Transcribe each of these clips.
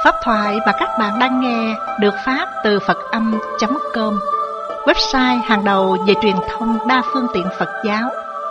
Pháp thoại mà các bạn đang nghe được phát từ Phật-âm.com, website hàng đầu về truyền thông đa phương tiện Phật giáo.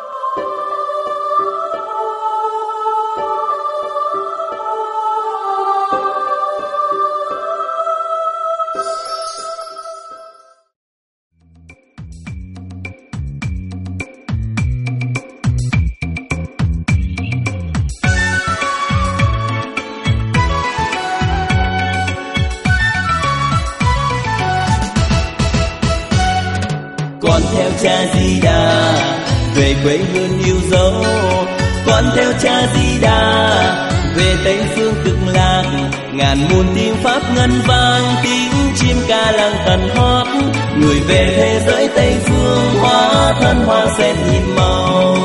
Con theo cha Di Đà về quê hương yêu dấu, con theo cha Di Đà về Tây phương cực lạc. Ngàn muôn tiếng pháp ngân vang, tiếng chim ca lăng tần hót. Người về thế giới Tây phương, hóa thân hoa sen nhiệm màu.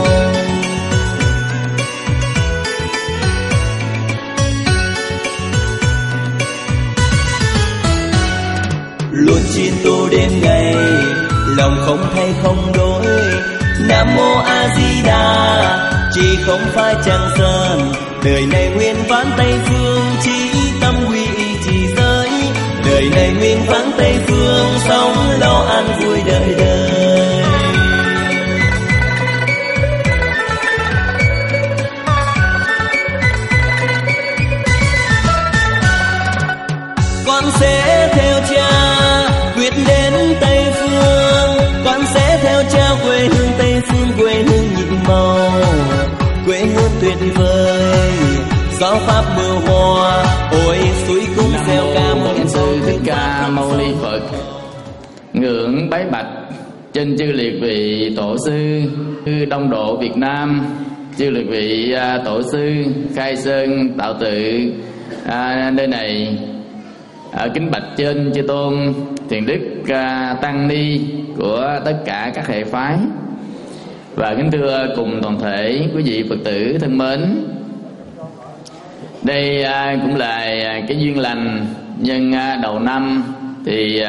Luôn chín tu đêm ngày, lòng không thay không đổi. Nam mô A Di Đà, chỉ không phải chẳng sơn. Đời này nguyên vãn Tây phương, chỉ tâm quy y trì giới. Đời này nguyên vãn Tây phương, sống lo an vui đời đời. Con sẽ theo cha quyết đến Tây phương, con sẽ theo cha quê hương Tây phương, quê hương nhiệm màu, quê hương tuyệt vời. Gió pháp mưa hoa, ôi suối cũng gieo ca mừng Sư Thích Ca Mâu Ni Phật. Ngưỡng bái bạch trên chư liệt vị tổ sư Đông Độ Việt Nam, chư liệt vị tổ sư Khai Sơn Tạo Tự nơi này. Kính bạch trên chư tôn thiền đức tăng ni của tất cả các hệ phái, và kính thưa cùng toàn thể quý vị Phật tử thân mến. Đây cũng là cái duyên lành nhân đầu năm, thì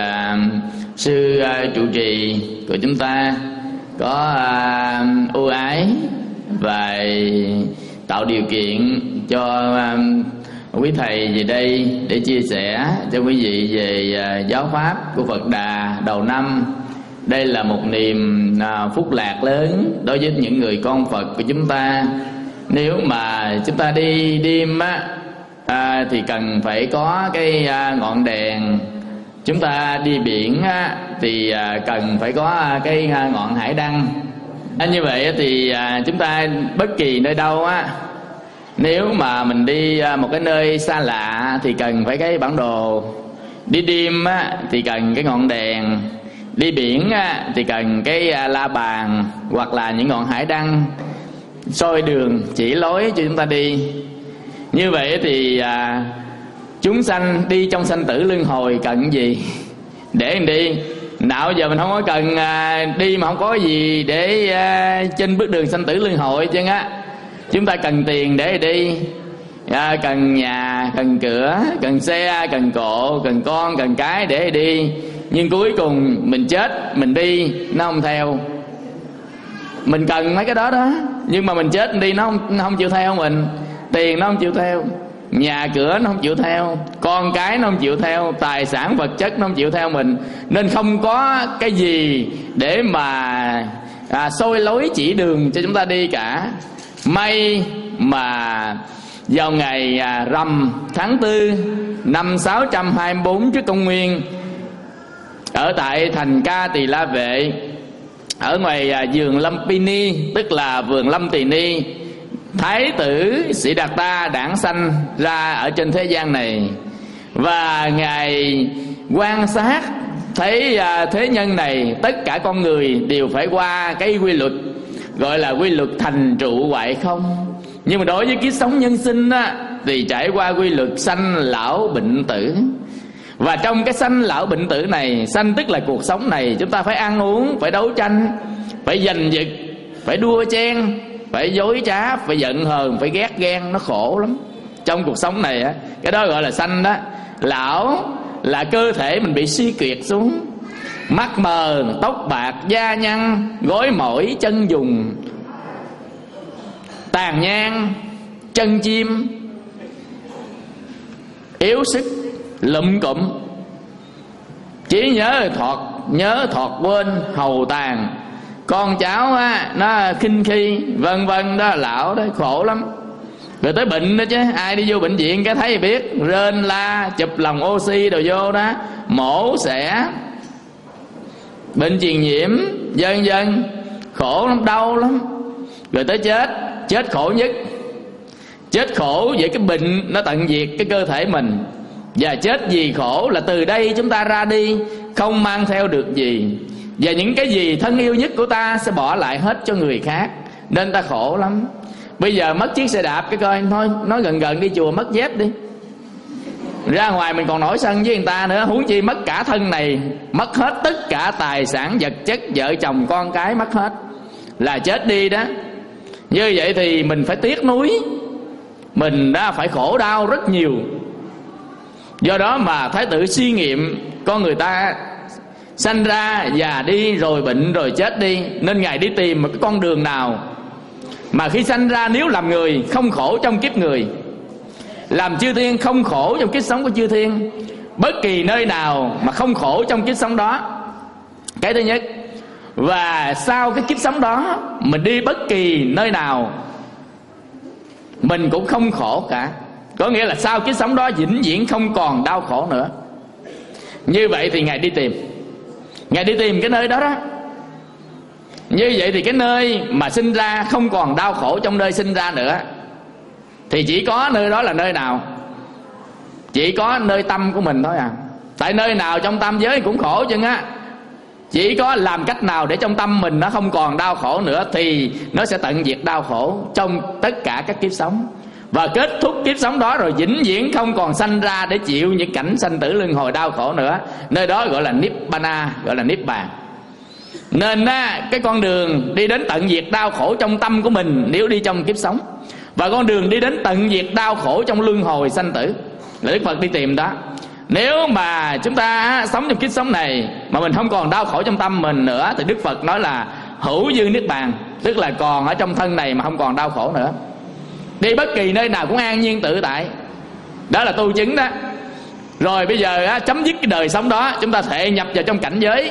sư trụ trì của chúng ta có ưu ái và tạo điều kiện cho quý thầy về đây để chia sẻ cho quý vị về giáo pháp của Phật Đà đầu năm. Đây là một niềm phúc lạc lớn đối với những người con Phật của chúng ta. Nếu mà chúng ta đi đêm thì cần phải có cái ngọn đèn. Chúng ta đi biển thì cần phải có cái ngọn hải đăng. Như vậy thì chúng ta bất kỳ nơi đâu nếu mà mình đi một cái nơi xa lạ thì cần phải cái bản đồ. Đi đêm thì cần cái ngọn đèn. Đi biển thì cần cái la bàn hoặc là những ngọn hải đăng soi đường chỉ lối cho chúng ta đi. Như vậy thì chúng sanh đi trong sanh tử luân hồi cần gì để mình đi? Nào giờ mình không có cần đi mà không có gì để trên bước đường sanh tử luân hồi chứ á. Chúng ta cần tiền để đi, cần nhà, cần cửa, cần xe, cần cộ, cần con, cần cái để đi. Nhưng cuối cùng mình chết, mình đi nó không theo. Mình cần mấy cái đó đó, nhưng mà mình chết mình đi nó không chịu theo mình. Tiền nó không chịu theo, nhà cửa nó không chịu theo, con cái nó không chịu theo, tài sản vật chất nó không chịu theo mình. Nên không có cái gì để mà soi lối chỉ đường cho chúng ta đi cả. May mà vào ngày rằm tháng 4 năm 624 trước công nguyên, ở tại thành Ca Tỳ La Vệ, ở ngoài vườn Lumpini, tức là vườn Lâm Tỳ Ni, Thái tử Sĩ Đạt Ta đản sanh ra ở trên thế gian này. Và Ngài quan sát thấy thế nhân này, tất cả con người đều phải qua cái quy luật gọi là quy luật thành trụ hoại không. Nhưng mà đối với kiếp sống nhân sinh thì trải qua quy luật sanh lão bệnh tử. Và trong cái sanh lão bệnh tử này, sanh tức là cuộc sống này, chúng ta phải ăn uống, phải đấu tranh, phải giành giật, phải đua chen, phải dối trá, phải giận hờn, phải ghét ghen. Nó khổ lắm trong cuộc sống này cái đó gọi là sanh đó. Lão là cơ thể mình bị suy kiệt xuống, mắt mờ, tóc bạc, da nhăn, gối mỏi, chân dùng, tàn nhang, chân chim. yếu sức, lụm cụm, trí nhớ thọt quên, hầu tàn, con cháu á nó khinh khi, vân vân đó, lão đó khổ lắm. Rồi tới bệnh đó chứ, ai đi vô bệnh viện cái thấy biết, rên la, chụp lồng oxy đồ vô đó, mổ xẻ, bệnh truyền nhiễm, vân vân, khổ lắm, đau lắm. Rồi tới chết khổ nhất. Chết khổ vậy cái bệnh nó tận diệt cái cơ thể mình. Và chết vì khổ là từ đây chúng ta ra đi không mang theo được gì, và những cái gì thân yêu nhất của ta sẽ bỏ lại hết cho người khác, nên ta khổ lắm. Bây giờ mất chiếc xe đạp cái coi, thôi nói gần đi chùa mất dép đi, ra ngoài mình còn nổi sân với người ta nữa, huống chi mất cả thân này, mất hết tất cả tài sản vật chất, vợ chồng con cái mất hết, là chết đi đó. Như vậy thì mình phải tiếc nuối, mình đã phải khổ đau rất nhiều. Do đó mà Thái tử suy nghiệm con người ta sanh ra, già đi, rồi bệnh, rồi chết đi, nên Ngài đi tìm một cái con đường nào mà khi sanh ra nếu làm người không khổ trong kiếp người, làm chư thiên không khổ trong kiếp sống của chư thiên, bất kỳ nơi nào mà không khổ trong kiếp sống đó. Cái thứ nhất. Và sau cái kiếp sống đó mình đi bất kỳ nơi nào mình cũng không khổ cả. Có nghĩa là sau kiếp sống đó vĩnh viễn không còn đau khổ nữa. Như vậy thì Ngài đi tìm cái nơi đó đó. Như vậy thì cái nơi mà sinh ra không còn đau khổ trong nơi sinh ra nữa, thì chỉ có nơi đó là nơi nào? Chỉ có nơi tâm của mình thôi à. Tại nơi nào trong tâm giới cũng khổ chừng á. Chỉ có làm cách nào để trong tâm mình nó không còn đau khổ nữa thì nó sẽ tận diệt đau khổ trong tất cả các kiếp sống. Và kết thúc kiếp sống đó rồi vĩnh viễn không còn sanh ra để chịu những cảnh sanh tử luân hồi đau khổ nữa. Nơi đó gọi là Nibbana, gọi là Niết Bàn. Nên cái con đường đi đến tận diệt đau khổ trong tâm của mình nếu đi trong kiếp sống, và con đường đi đến tận diệt đau khổ trong luân hồi sanh tử là Đức Phật đi tìm đó. Nếu mà chúng ta sống trong kiếp sống này mà mình không còn đau khổ trong tâm mình nữa thì Đức Phật nói là hữu dư Niết Bàn, tức là còn ở trong thân này mà không còn đau khổ nữa. Đi bất kỳ nơi nào cũng an nhiên tự tại. Đó là tu chứng đó. Rồi bây giờ chấm dứt cái đời sống đó, chúng ta thể nhập vào trong cảnh giới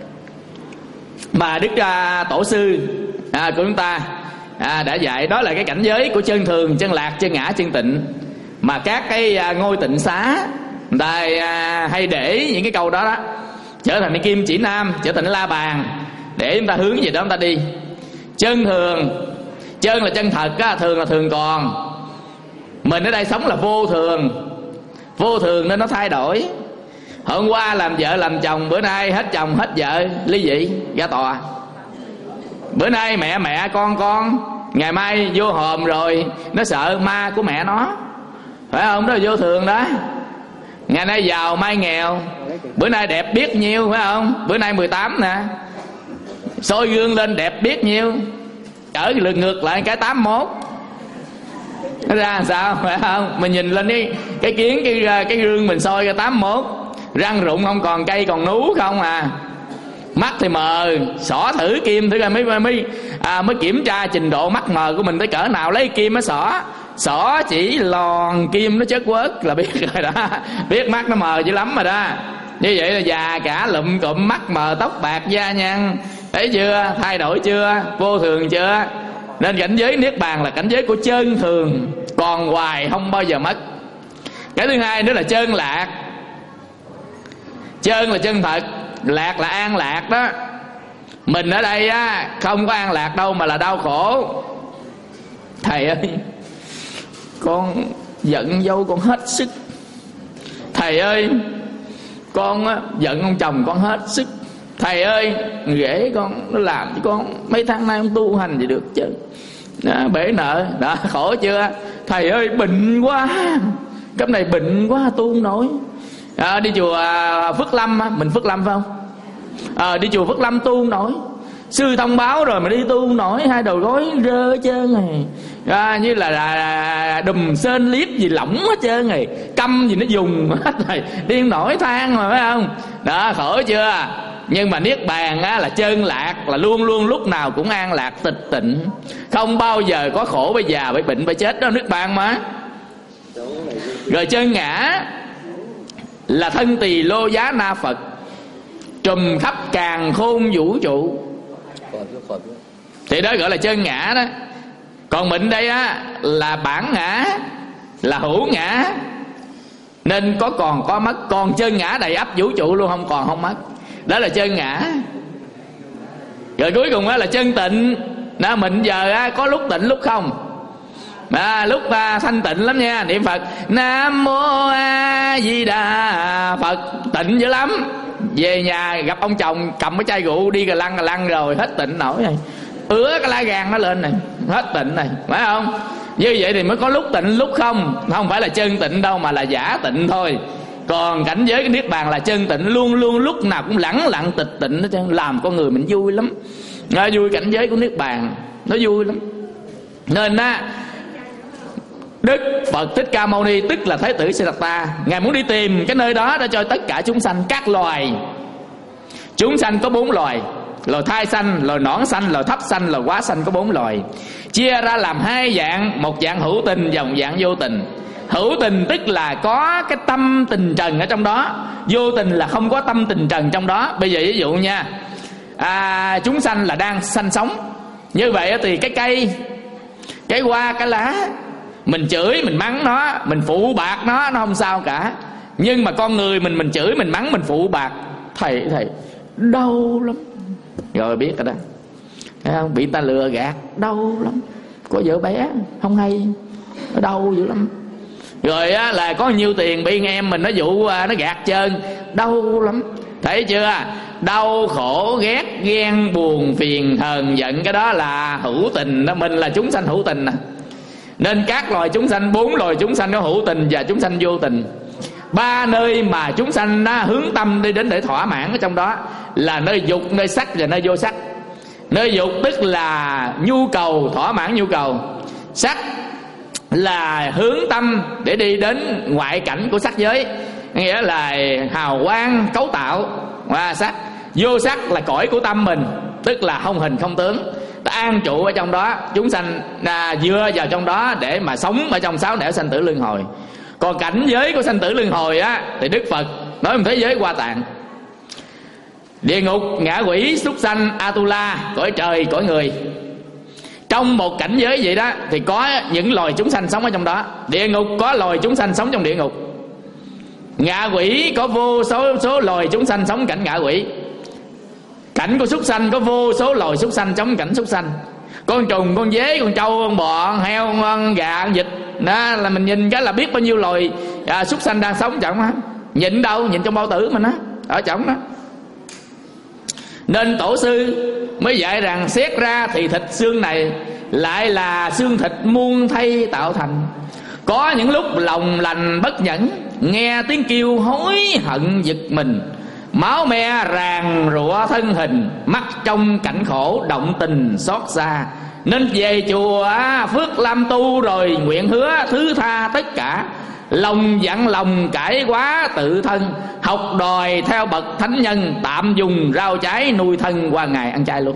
mà Đức Tổ sư của chúng ta đã dạy. Đó là cái cảnh giới của chân thường, chân lạc, chân ngã, chân tịnh. Mà các cái ngôi tịnh xá người ta hay để những cái câu đó đó trở thành cái kim chỉ nam, trở thành cái la bàn để chúng ta hướng về đó chúng ta đi. Chân thường, chân là chân thật á, thường là thường còn. Mình ở đây sống là vô thường. Vô thường nên nó thay đổi. Hôm qua làm vợ làm chồng, bữa nay hết chồng hết vợ ly dị ra tòa. Bữa nay mẹ con, ngày mai vô hòm rồi nó sợ ma của mẹ nó, phải không? Đó là vô thường đó. Ngày nay giàu mai nghèo, bữa nay đẹp biết nhiêu, phải không? Bữa nay 18 nè, soi gương lên đẹp biết nhiêu, trở lượt ngược lại cái 81. Nó ra làm sao, phải không? Mình nhìn lên cái kiến cái gương mình soi ra 81, răng rụng không còn cây còn nú không à. Mắt thì mờ, xỏ thử kim thử coi mới kiểm tra trình độ mắt mờ của mình tới cỡ nào. Lấy kim nó xỏ chỉ lòn kim nó chớt quớt là biết rồi đó. Biết mắt nó mờ dữ lắm rồi đó. Như vậy là già cả lụm cụm, mắt mờ, tóc bạc, da nhăn. Thấy chưa? Thay đổi chưa? Vô thường chưa? Nên cảnh giới Niết Bàn là cảnh giới của chân thường, còn hoài không bao giờ mất. Cái thứ hai nữa là chân lạc. Chân là chân thật, lạc là an lạc đó. Mình ở đây không có an lạc đâu mà là đau khổ. Thầy ơi, con giận dâu con hết sức. Thầy ơi, con giận ông chồng con hết sức. Thầy ơi, rể con nó làm cho con mấy tháng nay không tu hành gì được chứ. Đó, bể nợ đó, khổ chưa? Thầy ơi, bệnh quá, cấp này bệnh quá tu không nổi. Đi chùa Phước Lâm, mình Phước Lâm phải không? Đi chùa Phước Lâm tu không nổi. Sư thông báo rồi mà đi tu không nổi, hai đầu gối rơ hết trơn này. Như là đùm sên liếp gì lỏng hết trơn này, câm gì nó dùng hết rồi, đi không nổi than mà, phải không? Đó, khổ chưa? Nhưng mà Niết Bàn là chân lạc, là luôn luôn lúc nào cũng an lạc tịch tịnh, không bao giờ có khổ, bây già, bởi bệnh, bởi chết đó. Niết Bàn mà Rồi chân ngã là thân tỳ lô giá na Phật, trùm khắp càn khôn vũ trụ, thì đó gọi là chân ngã đó. Còn mình đây á là bản ngã, là hữu ngã, nên có mất. Còn chân ngã đầy ắp vũ trụ luôn, không còn không mất. Đó là chân ngã. Rồi cuối cùng á là chân tịnh. Đó, mình giờ á có lúc tịnh lúc không. Lúc thanh tịnh lắm nha, niệm Phật Nam Mô A Di Đà Phật, tịnh dữ lắm. Về nhà gặp ông chồng cầm cái chai rượu đi cà lăng rồi hết tịnh nổi này, ứa cái lá gan nó lên này, hết tịnh này, phải không? Như vậy thì mới có lúc tịnh lúc không. Không phải là chân tịnh đâu, mà là giả tịnh thôi. Còn cảnh giới cái niết bàn là chân tịnh, luôn luôn lúc nào cũng lẳng lặng tịch tịnh, nó làm con người mình vui lắm. Nó vui, cảnh giới của niết bàn nó vui lắm. Nên á, Đức Phật Thích Ca Mâu Ni, tức là Thái tử Siddhartha, Ngài muốn đi tìm cái nơi đó để cho tất cả chúng sanh, các loài. Chúng sanh có 4 loài: loài thai sanh, loài nõn sanh, loài thấp sanh, loài quá sanh, có 4 loài. Chia ra làm 2 dạng, một dạng hữu tình và một dạng vô tình. Hữu tình tức là có cái tâm tình trần ở trong đó, vô tình là không có tâm tình trần trong đó. Bây giờ ví dụ nha, chúng sanh là đang sanh sống. Như vậy thì cái cây, cái hoa, cái lá, mình chửi, mình mắng nó, mình phụ bạc nó không sao cả. Nhưng mà con người mình chửi, mình mắng, mình phụ bạc, thầy đau lắm. Rồi biết rồi đó, thấy không? Bị ta lừa gạt đau lắm. Có vợ bé không hay, nó đau dữ lắm. Rồi á, là có nhiêu tiền bị em mình nó dụ nó gạt trơn, đau lắm. Thấy chưa? Đau khổ ghét ghen buồn phiền hờn giận, cái đó là hữu tình đó. Mình là chúng sanh hữu tình nè. Nên các loài chúng sanh, 4 loài chúng sanh có hữu tình và chúng sanh vô tình. 3 nơi mà chúng sanh hướng tâm đi đến để thỏa mãn ở trong đó là nơi dục, nơi sắc và nơi vô sắc. Nơi dục tức là nhu cầu, thỏa mãn nhu cầu. Sắc là hướng tâm để đi đến ngoại cảnh của sắc giới, nghĩa là hào quang cấu tạo và sắc. Vô sắc là cõi của tâm mình, tức là không hình không tướng, ta an trụ ở trong đó. Chúng sanh dựa vào trong đó để mà sống ở trong 6 nẻo sanh tử luân hồi. Còn cảnh giới của sanh tử luân hồi á, thì Đức Phật nói một thế giới Hoa Tạng: địa ngục, ngạ quỷ, súc sanh, Atula, cõi trời, cõi người. Trong một cảnh giới vậy đó thì có những loài chúng sanh sống ở trong đó. Địa ngục có loài chúng sanh sống trong địa ngục. Ngạ quỷ có vô số loài chúng sanh sống cảnh ngạ quỷ. Cảnh của súc sanh có vô số loài súc sanh sống cảnh súc sanh. Con trùng, con dế, con trâu, con bò, con heo, con gà, con vịt đó, là mình nhìn cái là biết bao nhiêu loài súc sanh đang sống trong á. Nhìn đâu? Nhìn trong bao tử mình á, ở trong đó. Nên tổ sư mới dạy rằng xét ra thì thịt xương này lại là xương thịt muôn thay tạo thành. Có những lúc lòng lành bất nhẫn, nghe tiếng kêu hối hận giật mình, máu me ràng rụa thân hình, mắt trong cảnh khổ động tình xót xa. Nên về chùa Phước Lâm tu rồi nguyện hứa thứ tha tất cả, lòng dặn lòng cải quá tự thân, học đòi theo bậc thánh nhân, tạm dùng rau trái nuôi thân qua ngày ăn chay luôn.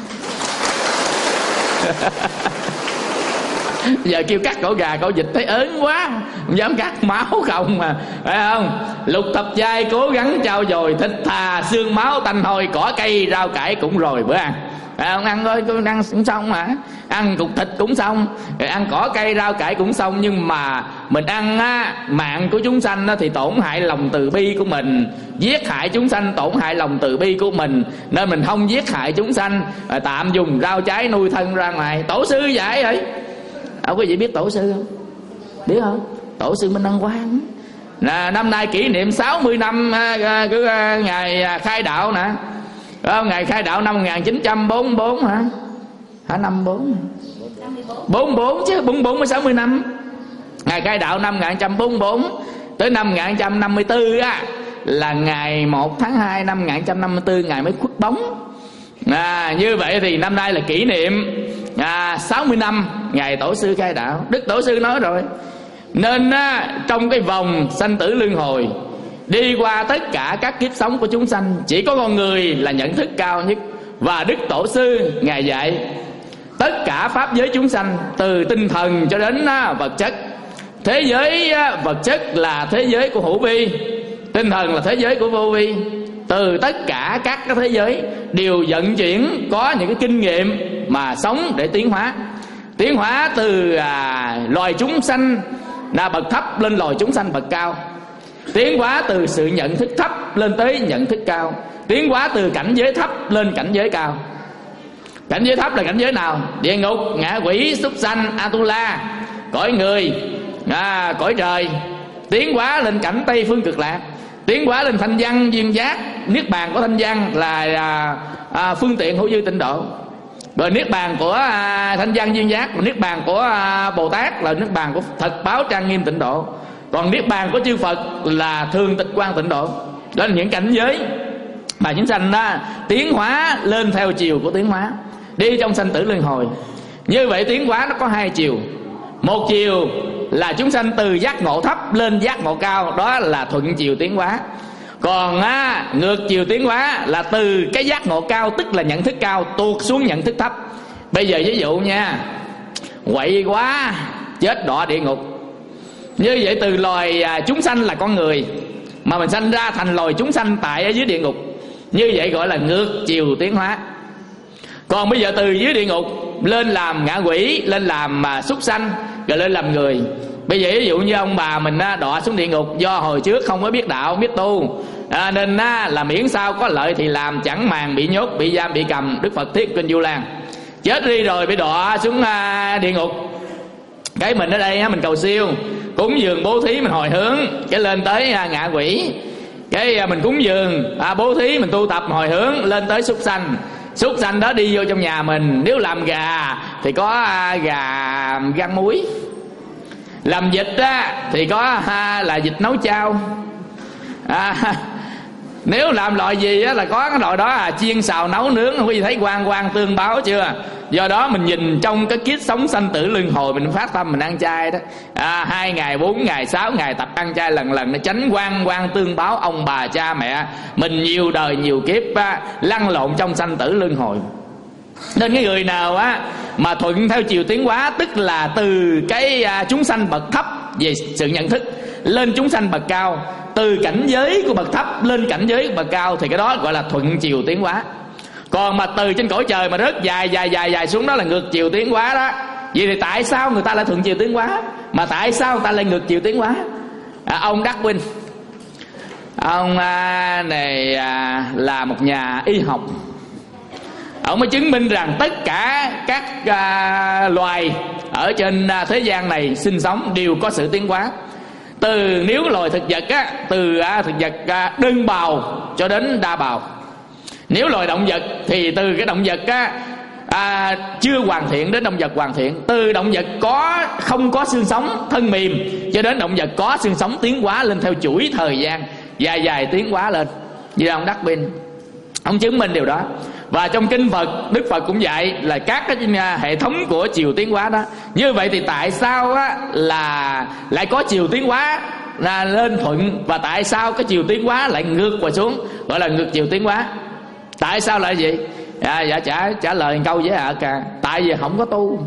Giờ kêu cắt cổ gà cổ vịt thấy ớn quá, không dám cắt, máu không mà, phải không? Lục thập giai cố gắng trao dồi, thịt thà xương máu tanh hôi, cỏ cây rau cải cũng rồi bữa ăn. Không ăn thôi, ăn cũng xong mà, ăn cục thịt cũng xong, rồi ăn cỏ cây rau cải cũng xong. Nhưng mà mình ăn á, mạng của chúng sanh á, thì tổn hại lòng từ bi của mình. Giết hại chúng sanh tổn hại lòng từ bi của mình, nên mình không giết hại chúng sanh, tạm dùng rau trái nuôi thân ra ngoài. Tổ sư dạy vậy. Quý vị biết tổ sư không? Biết không? Tổ sư Minh Đăng Quang là năm nay kỷ niệm 60 năm ngày khai đạo nè. Ngày khai đạo năm 1944 hả? Hả 54? 44 chứ, 44 mới 60 năm. Ngày khai đạo năm 1944 tới năm 1954 á, là ngày 1 tháng 2 năm 1954 Ngài mới khuất bóng. Như vậy thì năm nay là kỷ niệm 60 năm ngày tổ sư khai đạo. Đức tổ sư nói rồi, nên trong cái vòng sanh tử luân hồi, đi qua tất cả các kiếp sống của chúng sanh, chỉ có con người là nhận thức cao nhất. Và Đức tổ sư Ngài dạy tất cả pháp giới chúng sanh, từ tinh thần cho đến vật chất, Thế giới vật chất là thế giới của hữu vi, tinh thần là thế giới của vô vi. Từ tất cả các cái thế giới đều vận chuyển, có những cái kinh nghiệm mà sống để tiến hóa. Tiến hóa từ loài chúng sanh là bậc thấp lên loài chúng sanh bậc cao. Tiến hóa từ sự nhận thức thấp lên tới nhận thức cao. Tiến hóa từ cảnh giới thấp lên cảnh giới cao. Cảnh giới thấp là cảnh giới nào? Địa ngục, ngạ quỷ, súc sanh, Atula, cõi người, cõi trời. Tiến hóa lên cảnh Tây Phương Cực Lạc. Tiến hóa lên thanh văn duyên giác. Niết bàn của thanh văn là phương tiện hữu dư tịnh độ. Rồi niết bàn của thanh văn duyên giác, niết bàn của Bồ Tát là niết bàn của thật báo trang nghiêm tịnh độ. Còn niết bàn của chư Phật là thường tịch quan tịnh độ. Đó là những cảnh giới mà chúng sanh tiến hóa lên theo chiều của tiến hóa, đi trong sanh tử luân hồi. Như vậy tiến hóa nó có hai chiều. Một chiều là chúng sanh từ giác ngộ thấp lên giác ngộ cao, đó là thuận chiều tiến hóa. Còn ngược chiều tiến hóa là từ cái giác ngộ cao, tức là nhận thức cao, tuột xuống nhận thức thấp. Bây giờ ví dụ nha, quậy quá chết đọa địa ngục. Như vậy từ loài chúng sanh là con người mà mình sanh ra thành loài chúng sanh tại ở dưới địa ngục, như vậy gọi là ngược chiều tiến hóa. Còn bây giờ từ dưới địa ngục lên làm ngạ quỷ, lên làm súc sanh, rồi lên làm người. Bây giờ ví dụ như ông bà mình đọa xuống địa ngục do hồi trước không có biết đạo, không biết tu, nên là miễn sao có lợi thì làm, chẳng màng bị nhốt, bị giam, bị cầm. Đức Phật thuyết kinh Du Lan. Chết đi rồi bị đọa xuống địa ngục, cái mình ở đây mình cầu siêu, cúng dường bố thí, mình hồi hướng, cái lên tới ngạ quỷ. Cái mình cúng dường bố thí, mình tu tập hồi hướng, lên tới súc sanh. Súc sanh đó đi vô trong nhà mình, nếu làm gà thì có gà gan muối, làm vịt thì có là vịt nấu chao, nếu làm loại gì là có cái loại đó chiên xào nấu nướng. Quý vị thấy quan tương báo chưa? Do đó mình nhìn trong cái kiếp sống sanh tử luân hồi, mình phát tâm mình ăn chay đó, 2 ngày 4 ngày 6 ngày tập ăn chay lần để tránh quan tương báo ông bà cha mẹ mình nhiều đời nhiều kiếp lăn lộn trong sanh tử luân hồi. Nên cái người nào mà thuận theo chiều tiến hóa, tức là từ cái chúng sanh bậc thấp về sự nhận thức lên chúng sanh bậc cao, từ cảnh giới của bậc thấp lên cảnh giới của bậc cao, thì cái đó gọi là thuận chiều tiến hóa. Còn mà từ trên cõi trời mà rất dài xuống, đó là ngược chiều tiến hóa đó. Vậy thì tại sao người ta lại thuận chiều tiến hóa, mà tại sao người ta lại ngược chiều tiến hóa? Ông Darwin, ông này là một nhà y học. Ông mới chứng minh rằng tất cả các loài ở trên thế gian này sinh sống đều có sự tiến hóa. Từ nếu loài thực vật từ thực vật đơn bào cho đến đa bào. Nếu loài động vật thì từ cái động vật chưa hoàn thiện đến động vật hoàn thiện. Từ động vật không có xương sống thân mềm cho đến động vật có xương sống tiến hóa lên theo chuỗi thời gian dài tiến hóa lên. Như ông Darwin, ông chứng minh điều đó. Và trong kinh Phật, Đức Phật cũng dạy là các cái hệ thống của chiều tiến hóa đó. Như vậy thì tại sao là lại có chiều tiến hóa là lên thuận, và tại sao cái chiều tiến hóa lại ngược qua xuống, gọi là ngược chiều tiến hóa? Tại sao lại vậy? Dạ trả lời một câu với cả. Tại vì không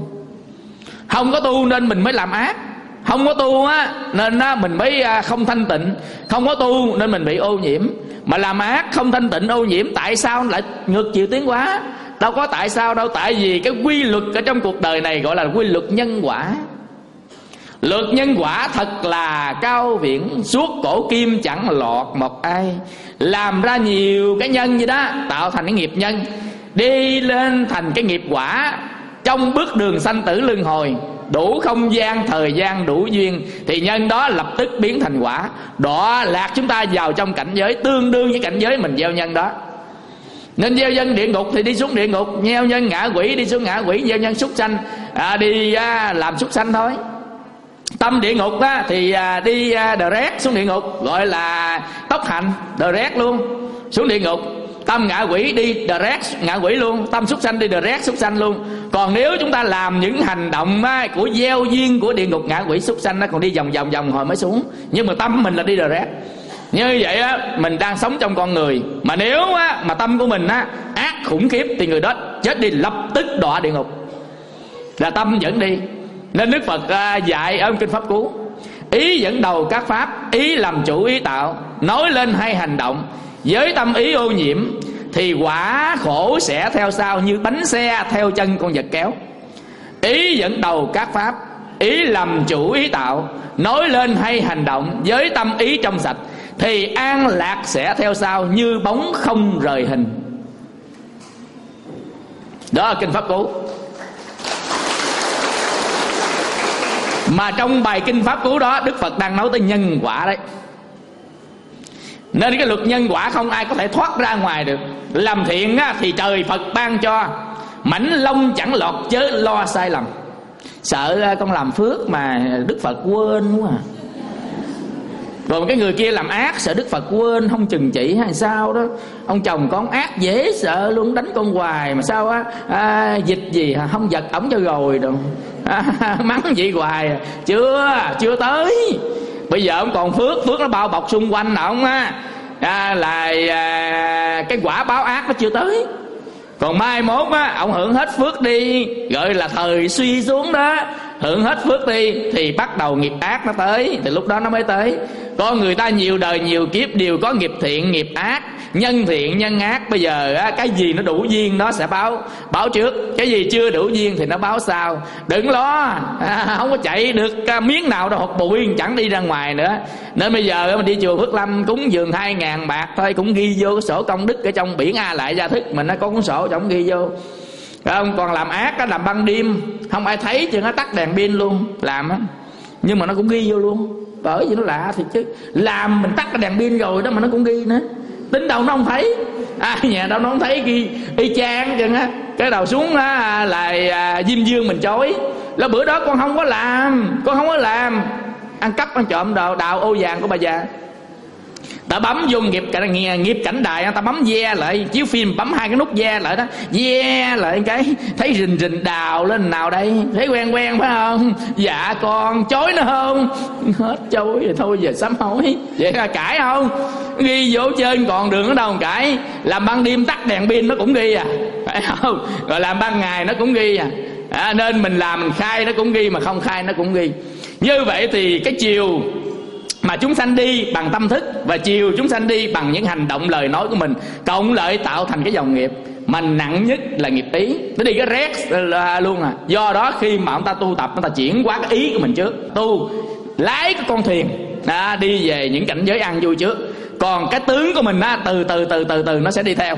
có tu nên mình mới làm ác. Không có tu nên mình mới không thanh tịnh. Không có tu nên mình bị ô nhiễm. Mà làm ác không thanh tịnh ô nhiễm, tại sao lại ngược chiều tiến hóa? Đâu có tại sao đâu. Tại vì cái quy luật ở trong cuộc đời này gọi là quy luật nhân quả. Luật nhân quả thật là cao viễn, suốt cổ kim chẳng lọt một ai. Làm ra nhiều cái nhân như đó, tạo thành cái nghiệp nhân, đi lên thành cái nghiệp quả. Trong bước đường sanh tử luân hồi, đủ không gian, thời gian, đủ duyên, thì nhân đó lập tức biến thành quả, đọa lạc chúng ta vào trong cảnh giới tương đương với cảnh giới mình gieo nhân đó. Nên gieo nhân địa ngục thì đi xuống địa ngục, gieo nhân ngạ quỷ đi xuống ngạ quỷ, gieo nhân súc sanh đi làm súc sanh thôi. Tâm địa ngục thì đi direct xuống địa ngục, gọi là tốc hành direct luôn xuống địa ngục. Tâm ngạ quỷ đi direct ngạ quỷ luôn, tâm súc sanh đi direct súc sanh luôn. Còn nếu chúng ta làm những hành động của gieo duyên của địa ngục ngạ quỷ súc sanh, nó còn đi vòng hồi mới xuống. Nhưng mà tâm mình là đi direct. Như vậy mình đang sống trong con người. Mà nếu mà tâm của mình ác khủng khiếp thì người đó chết đi lập tức đọa địa ngục, là tâm dẫn đi. Nên Đức Phật dạy ở kinh Pháp Cú, ý dẫn đầu các pháp, ý làm chủ ý tạo, nói lên hay hành động với tâm ý ô nhiễm, thì quả khổ sẽ theo sau như bánh xe theo chân con vật kéo. Ý dẫn đầu các pháp, ý làm chủ ý tạo, nói lên hay hành động với tâm ý trong sạch, thì an lạc sẽ theo sau như bóng không rời hình. Đó là kinh Pháp Cú. Mà trong bài kinh Pháp Cú đó, Đức Phật đang nói tới nhân quả đấy. Nên cái luật nhân quả không ai có thể thoát ra ngoài được. Làm thiện á, thì trời Phật ban cho, mảnh lông chẳng lọt chớ lo sai lầm. Sợ con làm phước mà Đức Phật quên quá à. Rồi cái người kia làm ác, sợ Đức Phật quên không chừng trị hay sao đó. Ông chồng con ác dễ sợ luôn, đánh con hoài mà sao á, dịch gì không giật ổng cho rồi đâu. Mắng vậy hoài. Chưa tới. Bây giờ ông còn phước nó bao bọc xung quanh ổng á, cái quả báo ác nó chưa tới. Còn mai mốt á, ông hưởng hết phước đi, gọi là thời suy xuống đó, hưởng hết phước đi thì bắt đầu nghiệp ác nó tới, thì lúc đó nó mới tới. Con người ta nhiều đời nhiều kiếp đều có nghiệp thiện nghiệp ác, nhân thiện nhân ác. Bây giờ á, cái gì nó đủ duyên nó sẽ báo trước, cái gì chưa đủ duyên thì nó báo sau. Đừng lo, không có chạy được miếng nào đâu, hột bụi chẳng đi ra ngoài nữa. Nên bây giờ mình đi chùa Phước Lâm cúng dường 2.000 bạc thôi, cũng ghi vô cái sổ công đức ở trong biển A Lại Gia Thức mình, nó có cuốn sổ trong ghi vô. Không, còn làm ác á, làm ban đêm không ai thấy chứ nó tắt đèn pin luôn làm á, nhưng mà nó cũng ghi vô luôn. Bởi vì nó lạ thiệt chứ, làm mình tắt cái đèn pin rồi đó mà nó cũng ghi nữa. Tính đâu nó không thấy, nhà đâu nó không thấy, ghi y chang chừng á. Cái đầu xuống á lại Diêm Dương mình chối là bữa đó con không có làm, ăn cắp ăn trộm đào ô vàng của bà già. Ta bấm vô nghiệp cảnh đài, ta bấm ve lại, chiếu phim bấm 2 cái nút ve lại đó, ve lại cái thấy rình đào lên nào đây, thấy quen phải không? Dạ con, chối nó không? Hết chối rồi thôi, giờ sám hối. Vậy là cãi không? Ghi vô trên còn đường ở đâu cãi. Làm ban đêm tắt đèn pin nó cũng ghi phải không? Rồi làm ban ngày nó cũng ghi nên mình làm mình khai nó cũng ghi, mà không khai nó cũng ghi. Như vậy thì cái chiều mà chúng sanh đi bằng tâm thức, và chiều chúng sanh đi bằng những hành động lời nói của mình, cộng lại tạo thành cái dòng nghiệp. Mà nặng nhất là nghiệp ý, nó đi cái rét luôn à. Do đó khi mà ông ta tu tập, ông ta chuyển qua cái ý của mình trước, tu lái cái con thuyền đi về những cảnh giới an vui trước, còn cái tướng của mình từ nó sẽ đi theo.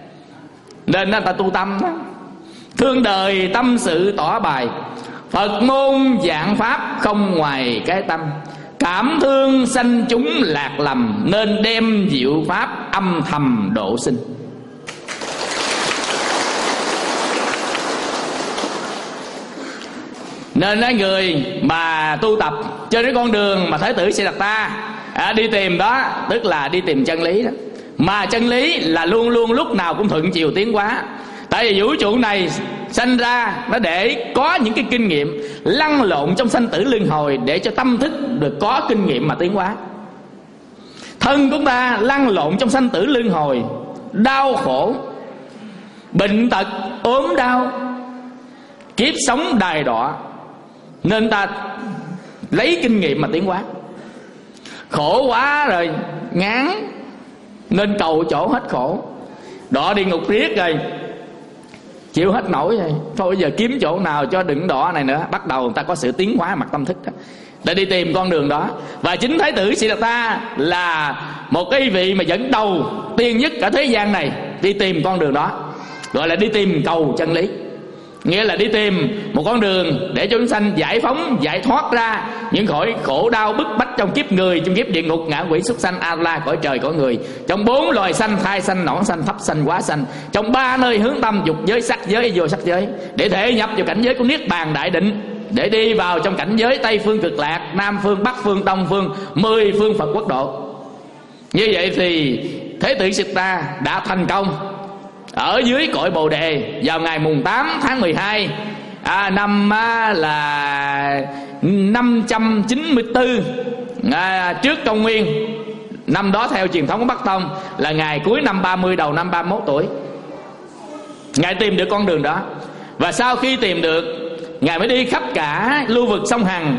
Nên người ta tu tâm đó. Thương đời tâm sự tỏ bài, Phật môn dạng pháp không ngoài cái tâm. Cảm thương sanh chúng lạc lầm, nên đem diệu pháp âm thầm độ sinh. Nên cái người mà tu tập trên cái con đường mà Thái tử Siddhartha đi tìm đó, tức là đi tìm chân lý đó. Mà chân lý là luôn luôn lúc nào cũng thuận chiều tiến hóa. Tại vì vũ trụ này sanh ra nó để có những cái kinh nghiệm lăn lộn trong sanh tử luân hồi, để cho tâm thức được có kinh nghiệm mà tiến hóa. Thân của ta lăn lộn trong sanh tử luân hồi, đau khổ, bệnh tật, ốm đau, kiếp sống đài đọa, nên ta lấy kinh nghiệm mà tiến hóa. Khổ quá rồi ngán, nên cầu chỗ hết khổ. Đọa địa ngục riết rồi chịu hết nổi rồi, thôi bây giờ kiếm chỗ nào cho đừng đọa này nữa. Bắt đầu người ta có sự tiến hóa mặt tâm thức đó, để đi tìm con đường đó. Và chính Thái tử Siddhartha là một cái vị mà dẫn đầu tiên nhất cả thế gian này đi tìm con đường đó, gọi là đi tìm cầu chân lý. Nghĩa là đi tìm một con đường để cho chúng sanh giải phóng, giải thoát ra những khỏi khổ đau bức bách trong kiếp người, trong kiếp địa ngục, ngạ quỷ, súc sanh, a la, cõi trời, cõi người, trong 4 loài sanh, thai sanh, nõn sanh, thấp sanh, quá sanh, trong 3 nơi hướng tâm, dục giới, sắc giới, vô sắc giới, để thể nhập vào cảnh giới của niết bàn đại định, để đi vào trong cảnh giới Tây phương cực lạc, Nam phương, Bắc phương, Đông phương, 10 phương Phật quốc độ. Như vậy thì Thế tử Siddhartha đã thành công ở dưới cội Bồ Đề vào ngày mùng 8 tháng 12 năm là 594 trước công nguyên. Năm đó theo truyền thống của Bắc Tông là ngày cuối năm 30 đầu năm 31 tuổi. Ngài tìm được con đường đó, và sau khi tìm được, Ngài mới đi khắp cả lưu vực sông Hằng,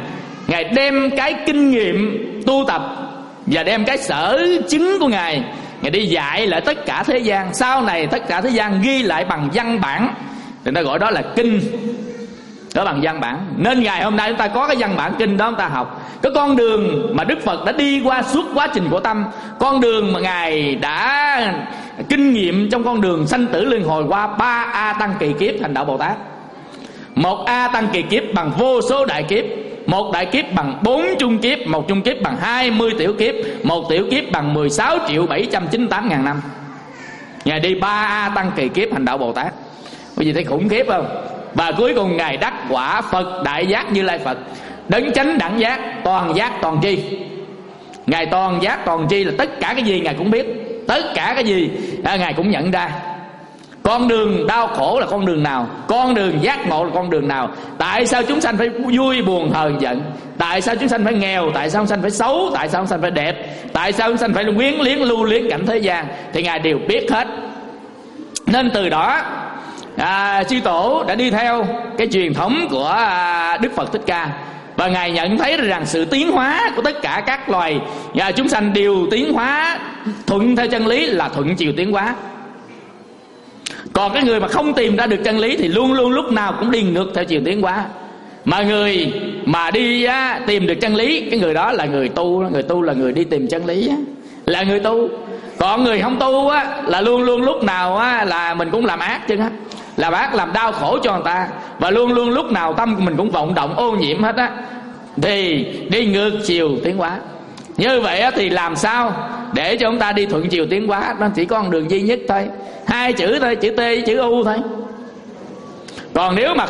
Ngài đem cái kinh nghiệm tu tập và đem cái sở chứng của Ngài đi dạy lại tất cả thế gian. Sau này tất cả thế gian ghi lại bằng văn bản, người ta gọi đó là kinh, đó bằng văn bản. Nên ngày hôm nay chúng ta có cái văn bản kinh đó, chúng ta học cái con đường mà Đức Phật đã đi qua suốt quá trình của tâm, con đường mà Ngài đã kinh nghiệm trong con đường sanh tử luân hồi qua 3 A Tăng kỳ kiếp thành đạo Bồ Tát. 1 A Tăng kỳ kiếp bằng vô số đại kiếp, 1 đại kiếp bằng 4 trung kiếp, 1 trung kiếp bằng 20 tiểu kiếp, 1 tiểu kiếp bằng 16.798.000 năm. Ngài đi 3 A Tăng kỳ kiếp thành đạo Bồ Tát. Quý vị thấy khủng khiếp không? Và cuối cùng Ngài đắc quả Phật Đại Giác Như Lai Phật, đấng chánh đẳng giác, toàn giác toàn tri. Ngài toàn giác toàn tri là tất cả cái gì Ngài cũng biết, tất cả cái gì Ngài cũng nhận ra. Con đường đau khổ là con đường nào, con đường giác ngộ là con đường nào, tại sao chúng sanh phải vui buồn hờn giận, tại sao chúng sanh phải nghèo, tại sao chúng sanh phải xấu, tại sao chúng sanh phải đẹp, tại sao chúng sanh phải quyến liếng lưu luyến cảnh thế gian, thì Ngài đều biết hết. Nên từ đó chư tổ đã đi theo cái truyền thống của Đức Phật Thích Ca, và Ngài nhận thấy rằng sự tiến hóa của tất cả các loài chúng sanh đều tiến hóa thuận theo chân lý, là thuận chiều tiến hóa. Còn cái người mà không tìm ra được chân lý thì luôn luôn lúc nào cũng đi ngược theo chiều tiến hóa. Mà người mà đi tìm được chân lý, cái người đó là người tu. Người tu là người đi tìm chân lý, là người tu. Còn người không tu là luôn luôn lúc nào là mình cũng làm ác chứ, làm ác làm đau khổ cho người ta, và luôn luôn lúc nào tâm của mình cũng vọng động ô nhiễm hết á, thì đi ngược chiều tiến hóa. Như vậy thì làm sao để cho chúng ta đi thuận chiều tiến hóa? Nó chỉ có con đường duy nhất thôi, 2 chữ thôi, chữ T với chữ U thôi. Còn nếu mà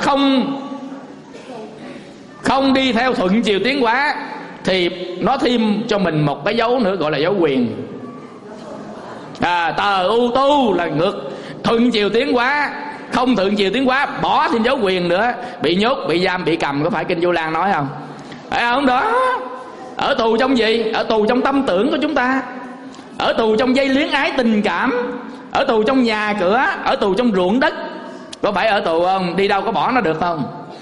không đi theo thuận chiều tiến hóa thì nó thêm cho mình một cái dấu nữa, gọi là dấu quyền. Tờ U tu là ngược thuận chiều tiến hóa, không thuận chiều tiến hóa bỏ thêm dấu quyền nữa, bị nhốt, bị giam, bị cầm. Có phải Kinh Vô Lan nói không? Phải không đó? Ở tù trong gì? Ở tù trong tâm tưởng của chúng ta, ở tù trong dây luyến ái tình cảm, ở tù trong nhà cửa, ở tù trong ruộng đất. Có phải ở tù không? Đi đâu có bỏ nó được không?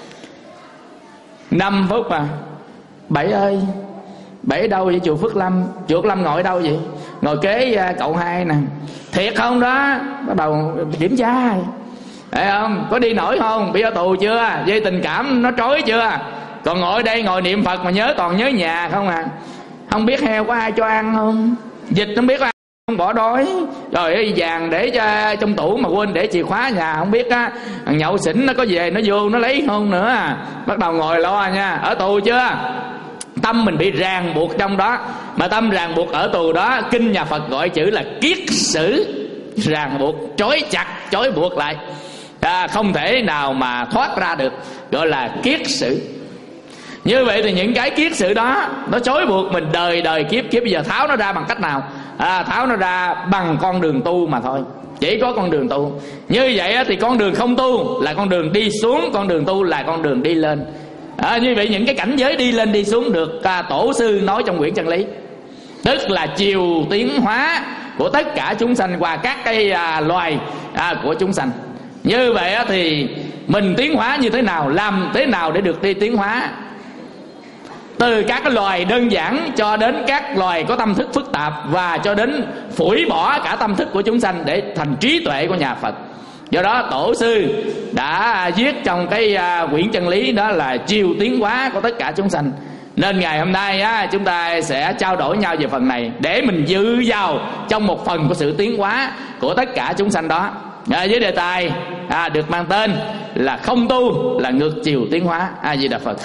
5 phút mà. Bảy ơi, Bảy ở đâu vậy? Chùa Phước Lâm. Chùa Phước Lâm ngồi ở đâu vậy? Ngồi kế cậu Hai nè. Thiệt không đó? Bắt đầu kiểm tra. Thấy không? Có đi nổi không? Bị ở tù chưa? Dây tình cảm nó trói chưa? Còn ngồi đây ngồi niệm Phật mà toàn nhớ nhà không à. Không biết heo có ai cho ăn không? Dịch không biết ai không bỏ đói. Rồi ơi, vàng để cho trong tủ mà quên để chìa khóa nhà không biết á. Thằng nhậu xỉn nó có về nó vô nó lấy không nữa. Bắt đầu ngồi lo nha. Ở tù chưa? Tâm mình bị ràng buộc trong đó. Mà tâm ràng buộc ở tù đó, kinh nhà Phật gọi chữ là kiết sử. Ràng buộc, trói chặt, trói buộc lại, không thể nào mà thoát ra được, gọi là kiết sử. Như vậy thì những cái kiết sử đó nó trói buộc mình đời đời kiếp kiếp. Bây giờ tháo nó ra bằng cách nào? Tháo nó ra bằng con đường tu mà thôi. Chỉ có con đường tu. Như vậy thì con đường không tu là con đường đi xuống, con đường tu là con đường đi lên. Như vậy những cái cảnh giới đi lên đi xuống được tổ sư nói trong quyển chân lý, tức là chiều tiến hóa của tất cả chúng sanh qua các cái loài của chúng sanh. Như vậy thì mình tiến hóa như thế nào, làm thế nào để được đi tiến hóa? Từ các cái loài đơn giản cho đến các loài có tâm thức phức tạp, và cho đến phủi bỏ cả tâm thức của chúng sanh để thành trí tuệ của nhà Phật. Do đó tổ sư đã viết trong cái quyển chân lý đó là chiều tiến hóa của tất cả chúng sanh. Nên ngày hôm nay chúng ta sẽ trao đổi nhau về phần này để mình dự vào trong một phần của sự tiến hóa của tất cả chúng sanh đó. Với đề tài được mang tên là không tu là ngược chiều tiến hóa. A Di Đà Phật.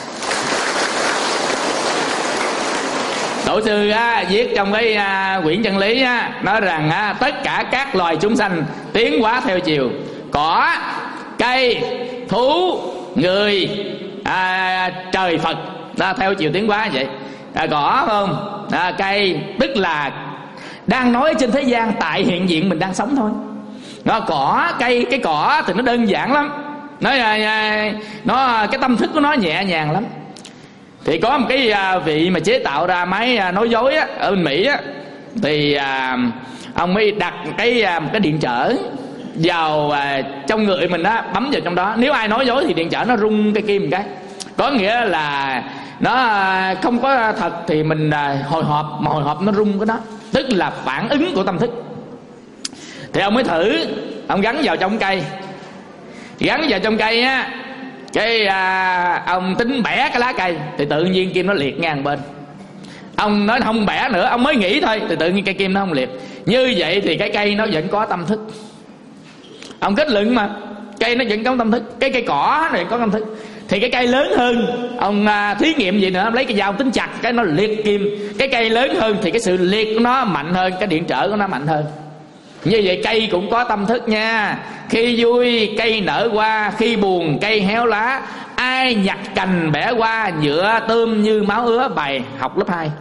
Tổ sư viết trong cái quyển chân lý nói rằng tất cả các loài chúng sanh tiến hóa theo chiều. Cỏ, cây, thú, người, trời Phật theo chiều tiến hóa vậy. Cỏ không? Cây tức là đang nói trên thế gian tại hiện diện mình đang sống thôi. Nó cỏ, cây, cái cỏ thì nó đơn giản lắm. Nó cái tâm thức của nó nhẹ nhàng lắm. Thì có một cái vị mà chế tạo ra máy nói dối ở bên Mỹ thì ông ấy đặt một cái điện trở vào trong người mình bấm vào trong đó. Nếu ai nói dối thì điện trở nó rung cái kim một cái. Có nghĩa là nó không có thật thì mình hồi hộp, mà hồi hộp nó rung cái đó, tức là phản ứng của tâm thức. Thì ông mới thử, ông gắn vào trong cây, gắn vào trong cây á, cái ông tính bẻ cái lá cây thì tự nhiên kim nó liệt ngang bên. Ông nói không bẻ nữa, ông mới nghĩ thôi thì tự nhiên cây kim nó không liệt. Như vậy thì cái cây nó vẫn có tâm thức. Ông kết luận mà cây nó vẫn có tâm thức, cái cây cỏ này có tâm thức. Thì cái cây lớn hơn, ông thí nghiệm gì nữa, ông lấy cái dao tính chặt cái nó liệt kim. Cái cây lớn hơn thì cái sự liệt của nó mạnh hơn, cái điện trở của nó mạnh hơn. Như vậy cây cũng có tâm thức nha. Khi vui cây nở hoa, khi buồn cây héo lá. Ai nhặt cành bẻ qua, nhựa tươm như máu ứa. Bài học lớp 2.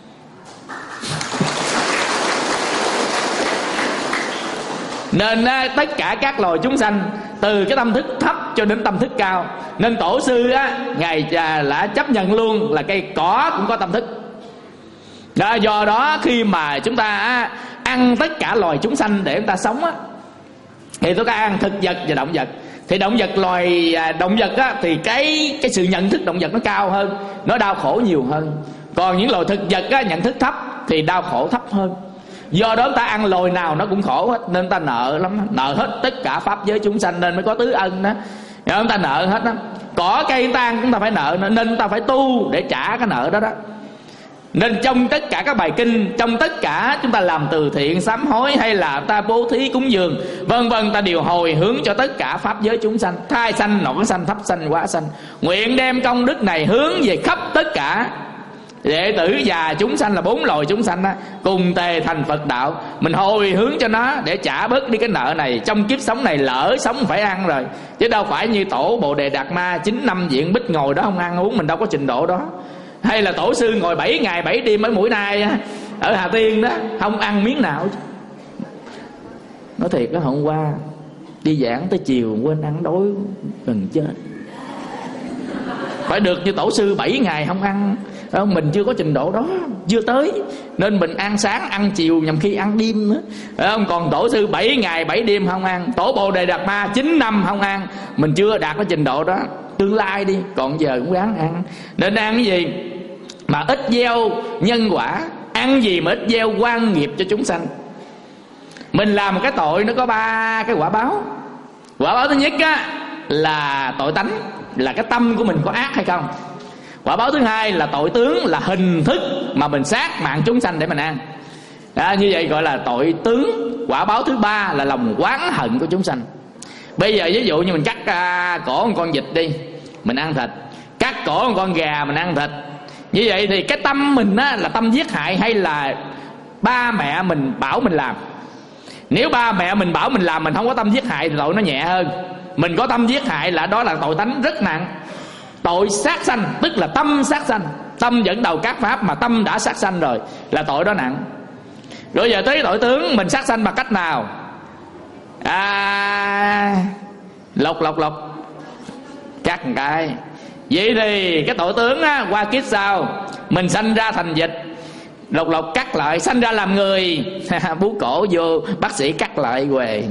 Nên tất cả các loài chúng sanh, từ cái tâm thức thấp cho đến tâm thức cao. Nên tổ sư Ngài đã chấp nhận luôn là cây cỏ cũng có tâm thức. Do đó khi mà chúng ta ăn tất cả loài chúng sanh để chúng ta sống thì chúng ta ăn thực vật và động vật. Thì động vật, loài động vật thì cái sự nhận thức động vật nó cao hơn, nó đau khổ nhiều hơn. Còn những loài thực vật nhận thức thấp thì đau khổ thấp hơn. Do đó ta ăn loài nào nó cũng khổ hết, nên ta nợ lắm, nợ hết tất cả pháp giới chúng sanh, nên mới có tứ ân đó. Chúng ta nợ hết đó. Cỏ cây chúng ta ăn chúng ta phải nợ, nên chúng ta phải tu để trả cái nợ đó đó. Nên trong tất cả các bài kinh, trong tất cả chúng ta làm từ thiện, sám hối, hay là ta bố thí cúng dường, vân vân, ta đều hồi hướng cho tất cả pháp giới chúng sanh, thai sanh, nổi sanh, thấp sanh, hóa sanh. Nguyện đem công đức này hướng về khắp tất cả đệ tử và chúng sanh, là 4 loài chúng sanh đó, cùng tề thành Phật đạo. Mình hồi hướng cho nó để trả bớt đi cái nợ này. Trong kiếp sống này lỡ sống phải ăn rồi, chứ đâu phải như tổ Bồ Đề Đạt Ma 9 năm diện bích ngồi đó không ăn uống. Mình đâu có trình độ đó. Hay là tổ sư ngồi 7 ngày 7 đêm ở Mũi Nai ở Hà Tiên đó, không ăn miếng nào. Nói thiệt đó, hôm qua đi giảng tới chiều quên ăn, đói gần chết. Phải được như tổ sư 7 ngày không ăn. Mình chưa có trình độ đó, chưa tới, nên mình ăn sáng ăn chiều, nhằm khi ăn đêm nữa. Còn tổ sư 7 ngày 7 đêm không ăn, tổ Bồ Đề Đạt Ma 9 năm không ăn. Mình chưa đạt cái trình độ đó. Tương lai đi, còn giờ cũng ráng ăn. Nên ăn cái gì mà ít gieo nhân quả, ăn gì mà ít gieo oan nghiệp cho chúng sanh. Mình làm một cái tội nó có 3 cái quả báo. Quả báo thứ nhất là tội tánh, là cái tâm của mình có ác hay không. Quả báo thứ hai là tội tướng, là hình thức mà mình sát mạng chúng sanh để mình ăn. Như vậy gọi là tội tướng. Quả báo thứ ba là lòng oán hận của chúng sanh. Bây giờ ví dụ như mình cắt cổ một con vịt đi, mình ăn thịt. Cắt cổ một con gà, mình ăn thịt. Như vậy thì cái tâm mình là tâm giết hại, hay là ba mẹ mình bảo mình làm? Nếu ba mẹ mình bảo mình làm, mình không có tâm giết hại thì tội nó nhẹ hơn. Mình có tâm giết hại là đó là tội tánh rất nặng. Tội sát sanh tức là tâm sát sanh. Tâm dẫn đầu các pháp, mà tâm đã sát sanh rồi là tội đó nặng. Rồi giờ tới tội tướng, mình sát sanh bằng cách nào? Lộc cắt một cái. Vậy thì cái tội tướng qua kiếp sau mình sanh ra thành vịt, lộc cắt lại, sanh ra làm người bú cổ vô, bác sĩ cắt lại quề.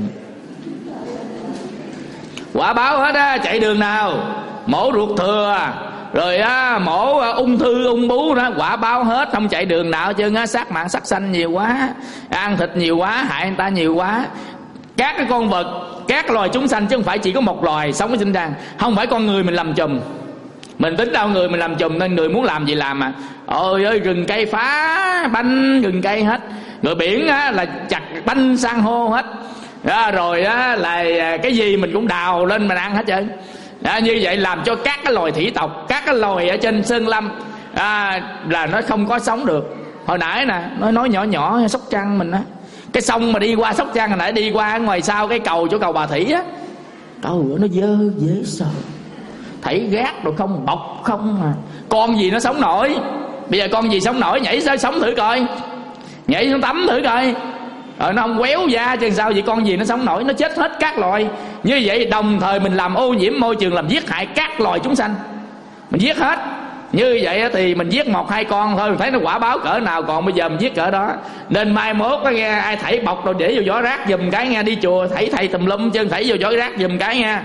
Quả báo hết chạy đường nào mổ ruột thừa, rồi mổ ung thư ung bú đó, quả báo hết, không chạy đường nào chứ. Sát mạng sát sanh nhiều quá, ăn thịt nhiều quá, hại người ta nhiều quá. Các cái con vật, các loài chúng sanh, chứ không phải chỉ có một loài sống ở trên tràng. Không phải con người mình làm chùm, mình tính đâu người mình làm chùm, nên người muốn làm gì làm mà. Ôi ơi, rừng cây phá banh rừng cây hết, rồi biển là chặt banh san hô hết. Rồi là cái gì mình cũng đào lên mình ăn hết trơn. Như vậy làm cho các cái loài thủy tộc, các cái loài ở trên Sơn Lâm là nó không có sống được. Hồi nãy nè, nói nhỏ Sóc Trăng mình cái sông mà đi qua Sóc Trăng, hồi nãy đi qua ngoài sau cái cầu, chỗ cầu Bà Thủy cầu nó dơ dễ sợ, thảy gác rồi không, bọc không mà. Con gì nó sống nổi? Bây giờ con gì sống nổi, nhảy xuống sống thử coi, nhảy xuống tắm thử coi, nó không quéo da chứ sao vậy? Con gì nó sống nổi? Nó chết hết các loài. Như vậy đồng thời mình làm ô nhiễm môi trường, làm giết hại các loài chúng sanh, mình giết hết. Như vậy thì mình giết 1-2 con thôi, mình thấy nó quả báo cỡ nào. Còn bây giờ mình giết cỡ đó. Nên mai mốt nghe ai thảy bọc rồi để vô giỏ rác giùm cái nha. Đi chùa thảy thầy tùm lum chứ thảy vô giỏ rác giùm cái nha.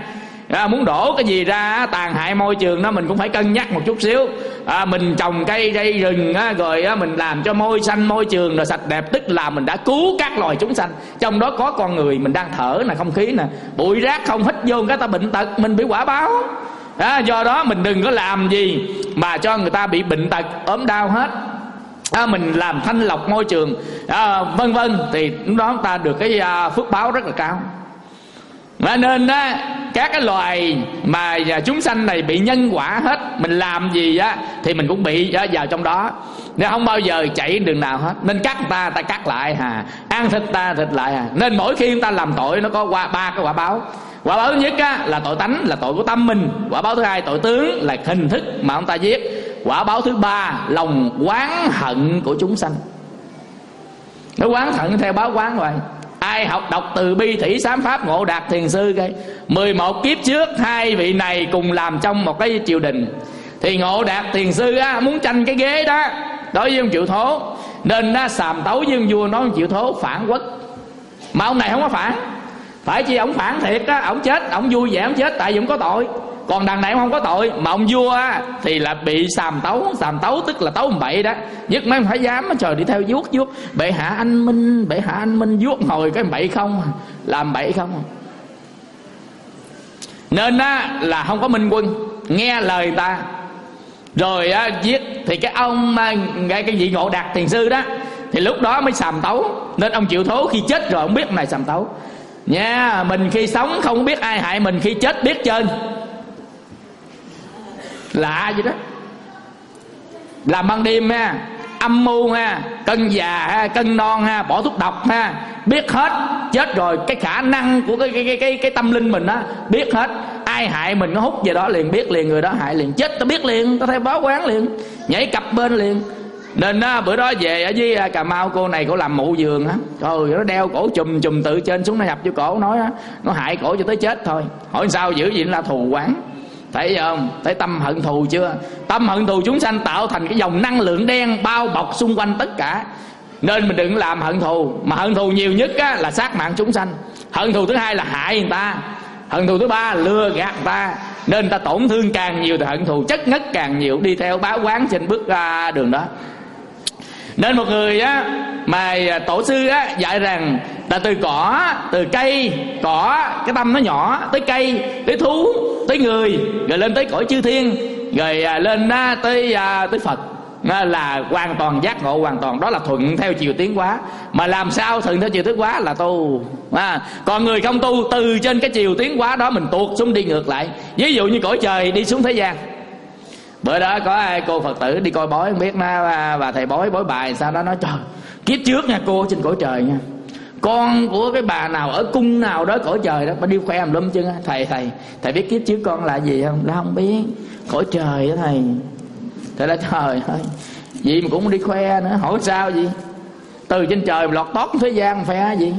muốn đổ cái gì ra tàn hại môi trường đó mình cũng phải cân nhắc một chút xíu. Mình trồng cây rừng rồi mình làm cho môi xanh môi trường rồi sạch đẹp, tức là mình đã cứu các loài chúng sanh, trong đó có con người mình đang thở nè, không khí nè. Bụi rác không hít vô cái ta bệnh tật, mình bị quả báo. Do đó mình đừng có làm gì mà cho người ta bị bệnh tật ốm đau hết. Mình làm thanh lọc môi trường vân vân, thì lúc đó ta được cái phước báo rất là cao. Nên các cái loài mà chúng sanh này bị nhân quả hết. Mình làm gì thì mình cũng bị vào trong đó, nên không bao giờ chạy đường nào hết. Nên cắt ta cắt lại ăn thịt ta thịt lại Nên mỗi khi chúng ta làm tội nó có ba cái quả báo. Quả báo thứ nhất là tội tánh, là tội của tâm mình. Quả báo thứ hai tội tướng, là hình thức mà ông ta giết. Quả báo thứ ba lòng oán hận của chúng sanh. Nó oán hận theo báo oán rồi. Ai học đọc Từ Bi Thủy Sám Pháp Ngộ Đạt Thiền Sư coi, 11 kiếp trước hai vị này cùng làm trong một cái triều đình, thì Ngộ Đạt Thiền Sư muốn tranh cái ghế đó đối với ông Triệu Thố, nên sàm tấu với ông vua nói ông Triệu Thố phản quốc. Mà ông này không có phản, phải chi ông phản thiệt ông chết, ông vui vẻ ông chết tại vì ông có tội. Còn đằng này ông không có tội, mà ông vua thì là bị sàm tấu. Sàm tấu tức là tấu bậy đó. Nhất mấy ông phải dám trời đi theo vuốt bệ hạ anh minh vuốt ngồi cái bậy không, làm bậy không. Nên là không có minh quân, nghe lời người ta rồi giết. Thì cái ông cái vị Ngộ Đạt Thiền Sư đó thì lúc đó mới sàm tấu. Nên ông Triệu Thố khi chết rồi ông biết này sàm tấu nha. Mình khi sống không biết ai hại mình, khi chết biết trơn. Lạ vậy đó. Làm ban đêm âm mưu cân già cân non bỏ thuốc độc biết hết. Chết rồi cái khả năng của cái tâm linh mình biết hết. Ai hại mình nó hút về đó liền, biết liền người đó hại liền. Chết ta biết liền, ta theo báo quán liền, nhảy cặp bên liền. Nên bữa đó về ở dưới Cà Mau, cô này cô làm mụ giường trời, nó đeo cổ chùm từ trên xuống, nó nhập vô cổ, nói nó hại cổ cho tới chết thôi. Hỏi sao giữ gì là thù quán. Thấy không? Thấy tâm hận thù chưa? Tâm hận thù chúng sanh tạo thành cái dòng năng lượng đen bao bọc xung quanh tất cả. Nên mình đừng làm hận thù. Mà hận thù nhiều nhất là sát mạng chúng sanh. Hận thù thứ hai là hại người ta. Hận thù thứ ba lừa gạt người ta. Nên ta tổn thương càng nhiều thì hận thù chất ngất càng nhiều, đi theo báo quán trên bước đường đó. Nên một người mà tổ sư dạy rằng là từ cỏ, từ cây, cỏ cái tâm nó nhỏ, tới cây, tới thú, tới người, rồi lên tới cõi chư thiên, rồi lên tới Phật, là hoàn toàn giác ngộ hoàn toàn. Đó là thuận theo chiều tiến hóa. Mà làm sao thuận theo chiều tiến hóa là tu. Còn người không tu, từ trên cái chiều tiến hóa đó mình tuột xuống đi ngược lại. Ví dụ như cõi trời đi xuống thế gian. Bữa đó có cô Phật tử đi coi bói, không biết bà thầy bói bài sao đó, nói trời kiếp trước nha cô, trên cõi trời nha, con của cái bà nào ở cung nào đó cõi trời đó, bà đi khoe lum chân. Thầy biết kiếp trước con là gì không? Nó không biết. Cõi trời đó thầy. Thầy nói trời ơi, gì mà cũng đi khoe nữa. Hỏi sao gì? Từ trên trời mà lọt tót thế gian khoe gì?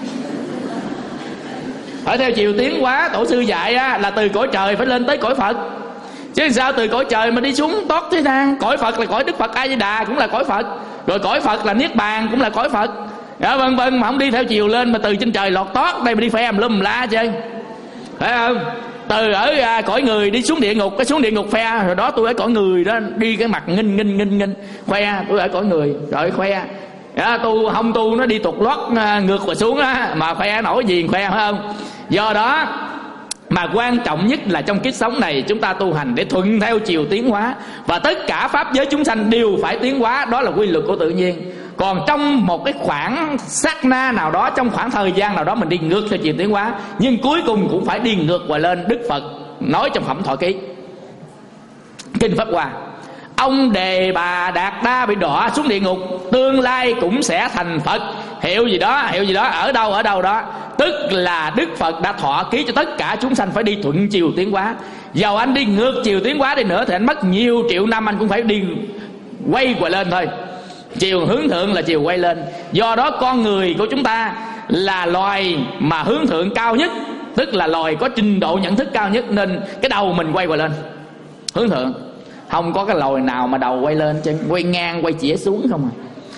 Phải theo chiều tiến hóa. Tổ sư dạy là từ cõi trời phải lên tới cõi Phật. Chứ sao từ cõi trời mà đi xuống tót thế gian? Cõi Phật là cõi Đức Phật A Di Đà cũng là cõi Phật, rồi cõi Phật là Niết Bàn cũng là cõi Phật, vân vân. Mà không đi theo chiều lên, mà từ trên trời lọt tót đây mà đi phe lum la chơi, phải không? Từ ở cõi người đi xuống địa ngục, cái xuống địa ngục phe, rồi đó tôi ở cõi người đó đi cái mặt nghinh khoe tôi ở cõi người, rồi khoe tu không tu nó đi tụt lót ngược và xuống mà khoe nổi gì khoe, phải không? Do đó mà quan trọng nhất là trong kiếp sống này chúng ta tu hành để thuận theo chiều tiến hóa. Và tất cả pháp giới chúng sanh đều phải tiến hóa, đó là quy luật của tự nhiên. Còn trong một cái khoảng sát na nào đó, trong khoảng thời gian nào đó mình đi ngược theo chiều tiến hóa, nhưng cuối cùng cũng phải đi ngược và lên. Đức Phật nói trong Phẩm Thọ Ký, Kinh Pháp Hoa: ông Đề Bà Đạt Đa bị đọa xuống địa ngục, tương lai cũng sẽ thành Phật. Hiệu gì đó, ở đâu đó. Tức là Đức Phật đã thọ ký cho tất cả chúng sanh phải đi thuận chiều tiến hóa. Dầu anh đi ngược chiều tiến hóa đi nữa thì anh mất nhiều triệu năm, anh cũng phải đi quay qua lên thôi. Chiều hướng thượng là chiều quay lên. Do đó con người của chúng ta là loài mà hướng thượng cao nhất, tức là loài có trình độ nhận thức cao nhất, nên cái đầu mình quay qua lên, hướng thượng. Không có cái loài nào mà đầu quay lên chứ, quay ngang quay chĩa xuống không à.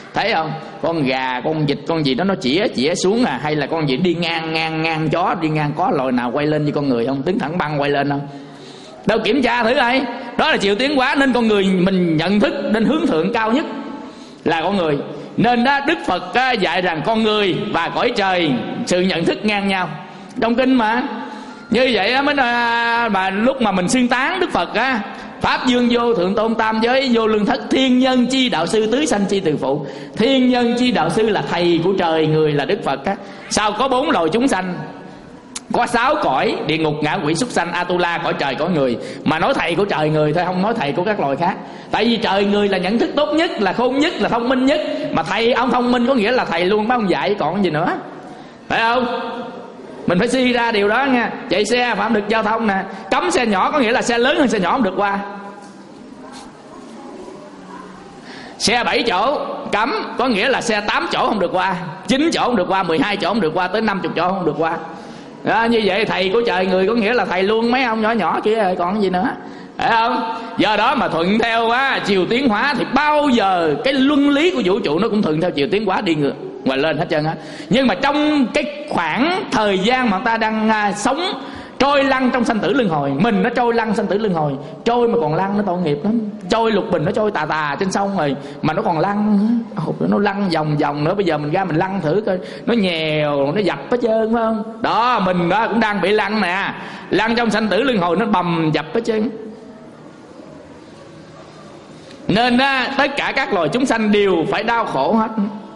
thấy không? Con gà, con vịt, con gì đó nó chĩa xuống à, hay là con gì đi ngang chó đi ngang, có lòi nào quay lên như con người không? Đứng thẳng băng quay lên không? Đâu, kiểm tra thử coi. Đó là chiều tiến hóa. Nên con người mình nhận thức nên hướng thượng cao nhất là con người. Nên đó Đức Phật dạy rằng con người và cõi trời sự nhận thức ngang nhau trong kinh mà. Như vậy mới mà lúc mà mình xuyên tán Đức Phật á, Pháp Dương Vô Thượng Tôn Tam Giới Vô Lương Thất Thiên Nhân Chi Đạo Sư Tứ Sanh Chi Từ Phụ. Thiên Nhân Chi Đạo Sư là thầy của trời người là Đức Phật á. Sao có 4 loài chúng sanh, có 6 cõi: địa ngục, ngạ quỷ, súc sanh, Atula, cõi trời, cõi người. Mà nói thầy của trời người thôi, không nói thầy của các loài khác. Tại vì trời người là nhận thức tốt nhất, là khôn nhất, là thông minh nhất. Mà thầy ông thông minh có nghĩa là thầy luôn, ông dạy còn gì nữa, phải không? Mình phải suy ra điều đó nha. Chạy xe phạm luật giao thông nè, cấm xe nhỏ có nghĩa là xe lớn hơn xe nhỏ không được qua. Xe 7 chỗ cấm có nghĩa là xe 8 chỗ không được qua, 9 chỗ không được qua, 12 chỗ không được qua, tới 50 chỗ không được qua. Đó, như vậy thầy của trời người có nghĩa là thầy luôn mấy ông nhỏ nhỏ kia rồi còn gì nữa, phải không? Do đó mà thuận theo chiều tiến hóa thì bao giờ cái luân lý của vũ trụ nó cũng thuận theo chiều tiến hóa đi ngược ngoài lên hết trơn á. Nhưng mà trong cái khoảng thời gian mà ta đang sống trôi lăn trong sanh tử luân hồi, mình nó trôi lăn sanh tử luân hồi, trôi mà còn lăn nó tội nghiệp lắm. Trôi lục bình nó trôi tà trên sông rồi mà nó còn lăn, nó lăn vòng nữa. Bây giờ mình ra mình lăn thử coi, nó nhèo, nó dập hết trơn, phải không? Đó, mình đó cũng đang bị lăn nè, lăn trong sanh tử luân hồi, nó bầm dập hết trơn. Nên tất cả các loài chúng sanh đều phải đau khổ hết.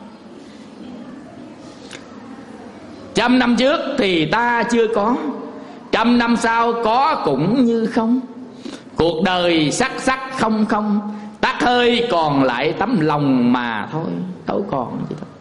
100 năm trước thì ta chưa có, 100 năm sau có cũng như không. Cuộc đời sắc không, tắt hơi còn lại tấm lòng mà thôi, đâu còn gì đâu.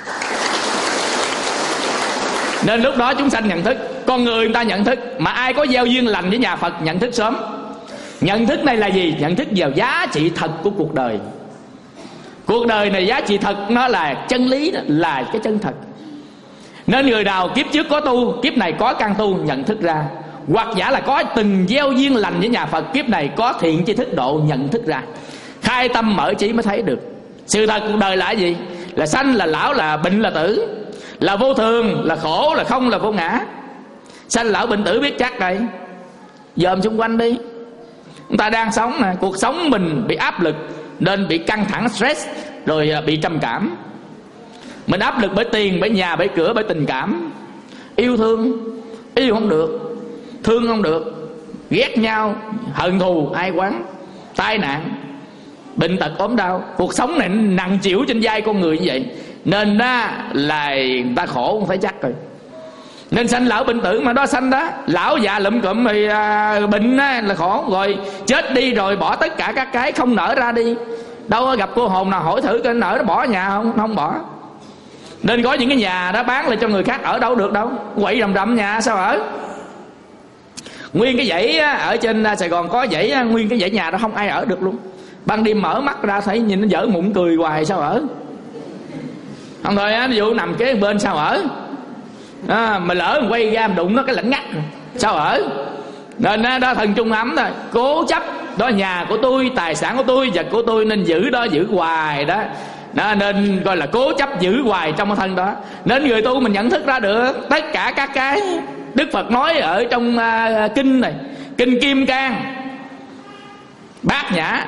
Nên lúc đó chúng sanh nhận thức, con người ta nhận thức. Mà ai có gieo duyên lành với nhà Phật nhận thức sớm. Nhận thức này là gì? Nhận thức vào giá trị thật của cuộc đời. Cuộc đời này giá trị thật, nó là chân lý đó, là cái chân thật. Nên người nào kiếp trước có tu, kiếp này có căn tu, nhận thức ra. Hoặc giả là có từng gieo duyên lành với nhà Phật, kiếp này có thiện chi thức độ, nhận thức ra. Khai tâm mở trí mới thấy được. Sự thật cuộc đời là gì? Là sanh, là lão, là bệnh, là tử, là vô thường, là khổ, là không, là vô ngã. Sanh lão bệnh tử biết chắc rồi. Dòm xung quanh đi. Chúng ta đang sống nè, cuộc sống mình bị áp lực nên bị căng thẳng, stress, rồi bị trầm cảm. Mình áp lực bởi tiền, bởi nhà, bởi cửa, bởi tình cảm. Yêu thương, yêu không được, thương không được, ghét nhau, hận thù, ai quán, tai nạn, bệnh tật, ốm đau. Cuộc sống này nặng chịu trên vai con người như vậy. Nên là người ta khổ không phải chắc rồi. Nên sanh lão bệnh tử mà đó, sanh đó lão già lụm cụm thì bệnh là khổ. Rồi chết đi rồi bỏ tất cả các cái không nở ra đi. Đâu có gặp cô hồn nào hỏi thử coi nở nó bỏ nhà không? Không bỏ. Nên có những cái nhà đó bán lại cho người khác ở đâu được đâu, quậy rầm nhà sao ở. Nguyên cái dãy ở trên Sài Gòn có dãy, nguyên cái dãy nhà đó không ai ở được luôn. Ban đêm mở mắt ra thấy nhìn nó dở mụn cười hoài sao ở. Không thôi ví dụ nằm kế bên sao ở. Mà lỡ quay ra đụng nó cái lạnh ngắt sao ở. Nên đó thần trung ấm thôi, cố chấp đó nhà của tôi, tài sản của tôi, vật của tôi nên giữ đó, giữ hoài đó. Nên gọi là cố chấp giữ hoài trong cái thân đó. Nên người tu mình nhận thức ra được tất cả các cái Đức Phật nói ở trong kinh này, kinh Kim Cang Bát Nhã,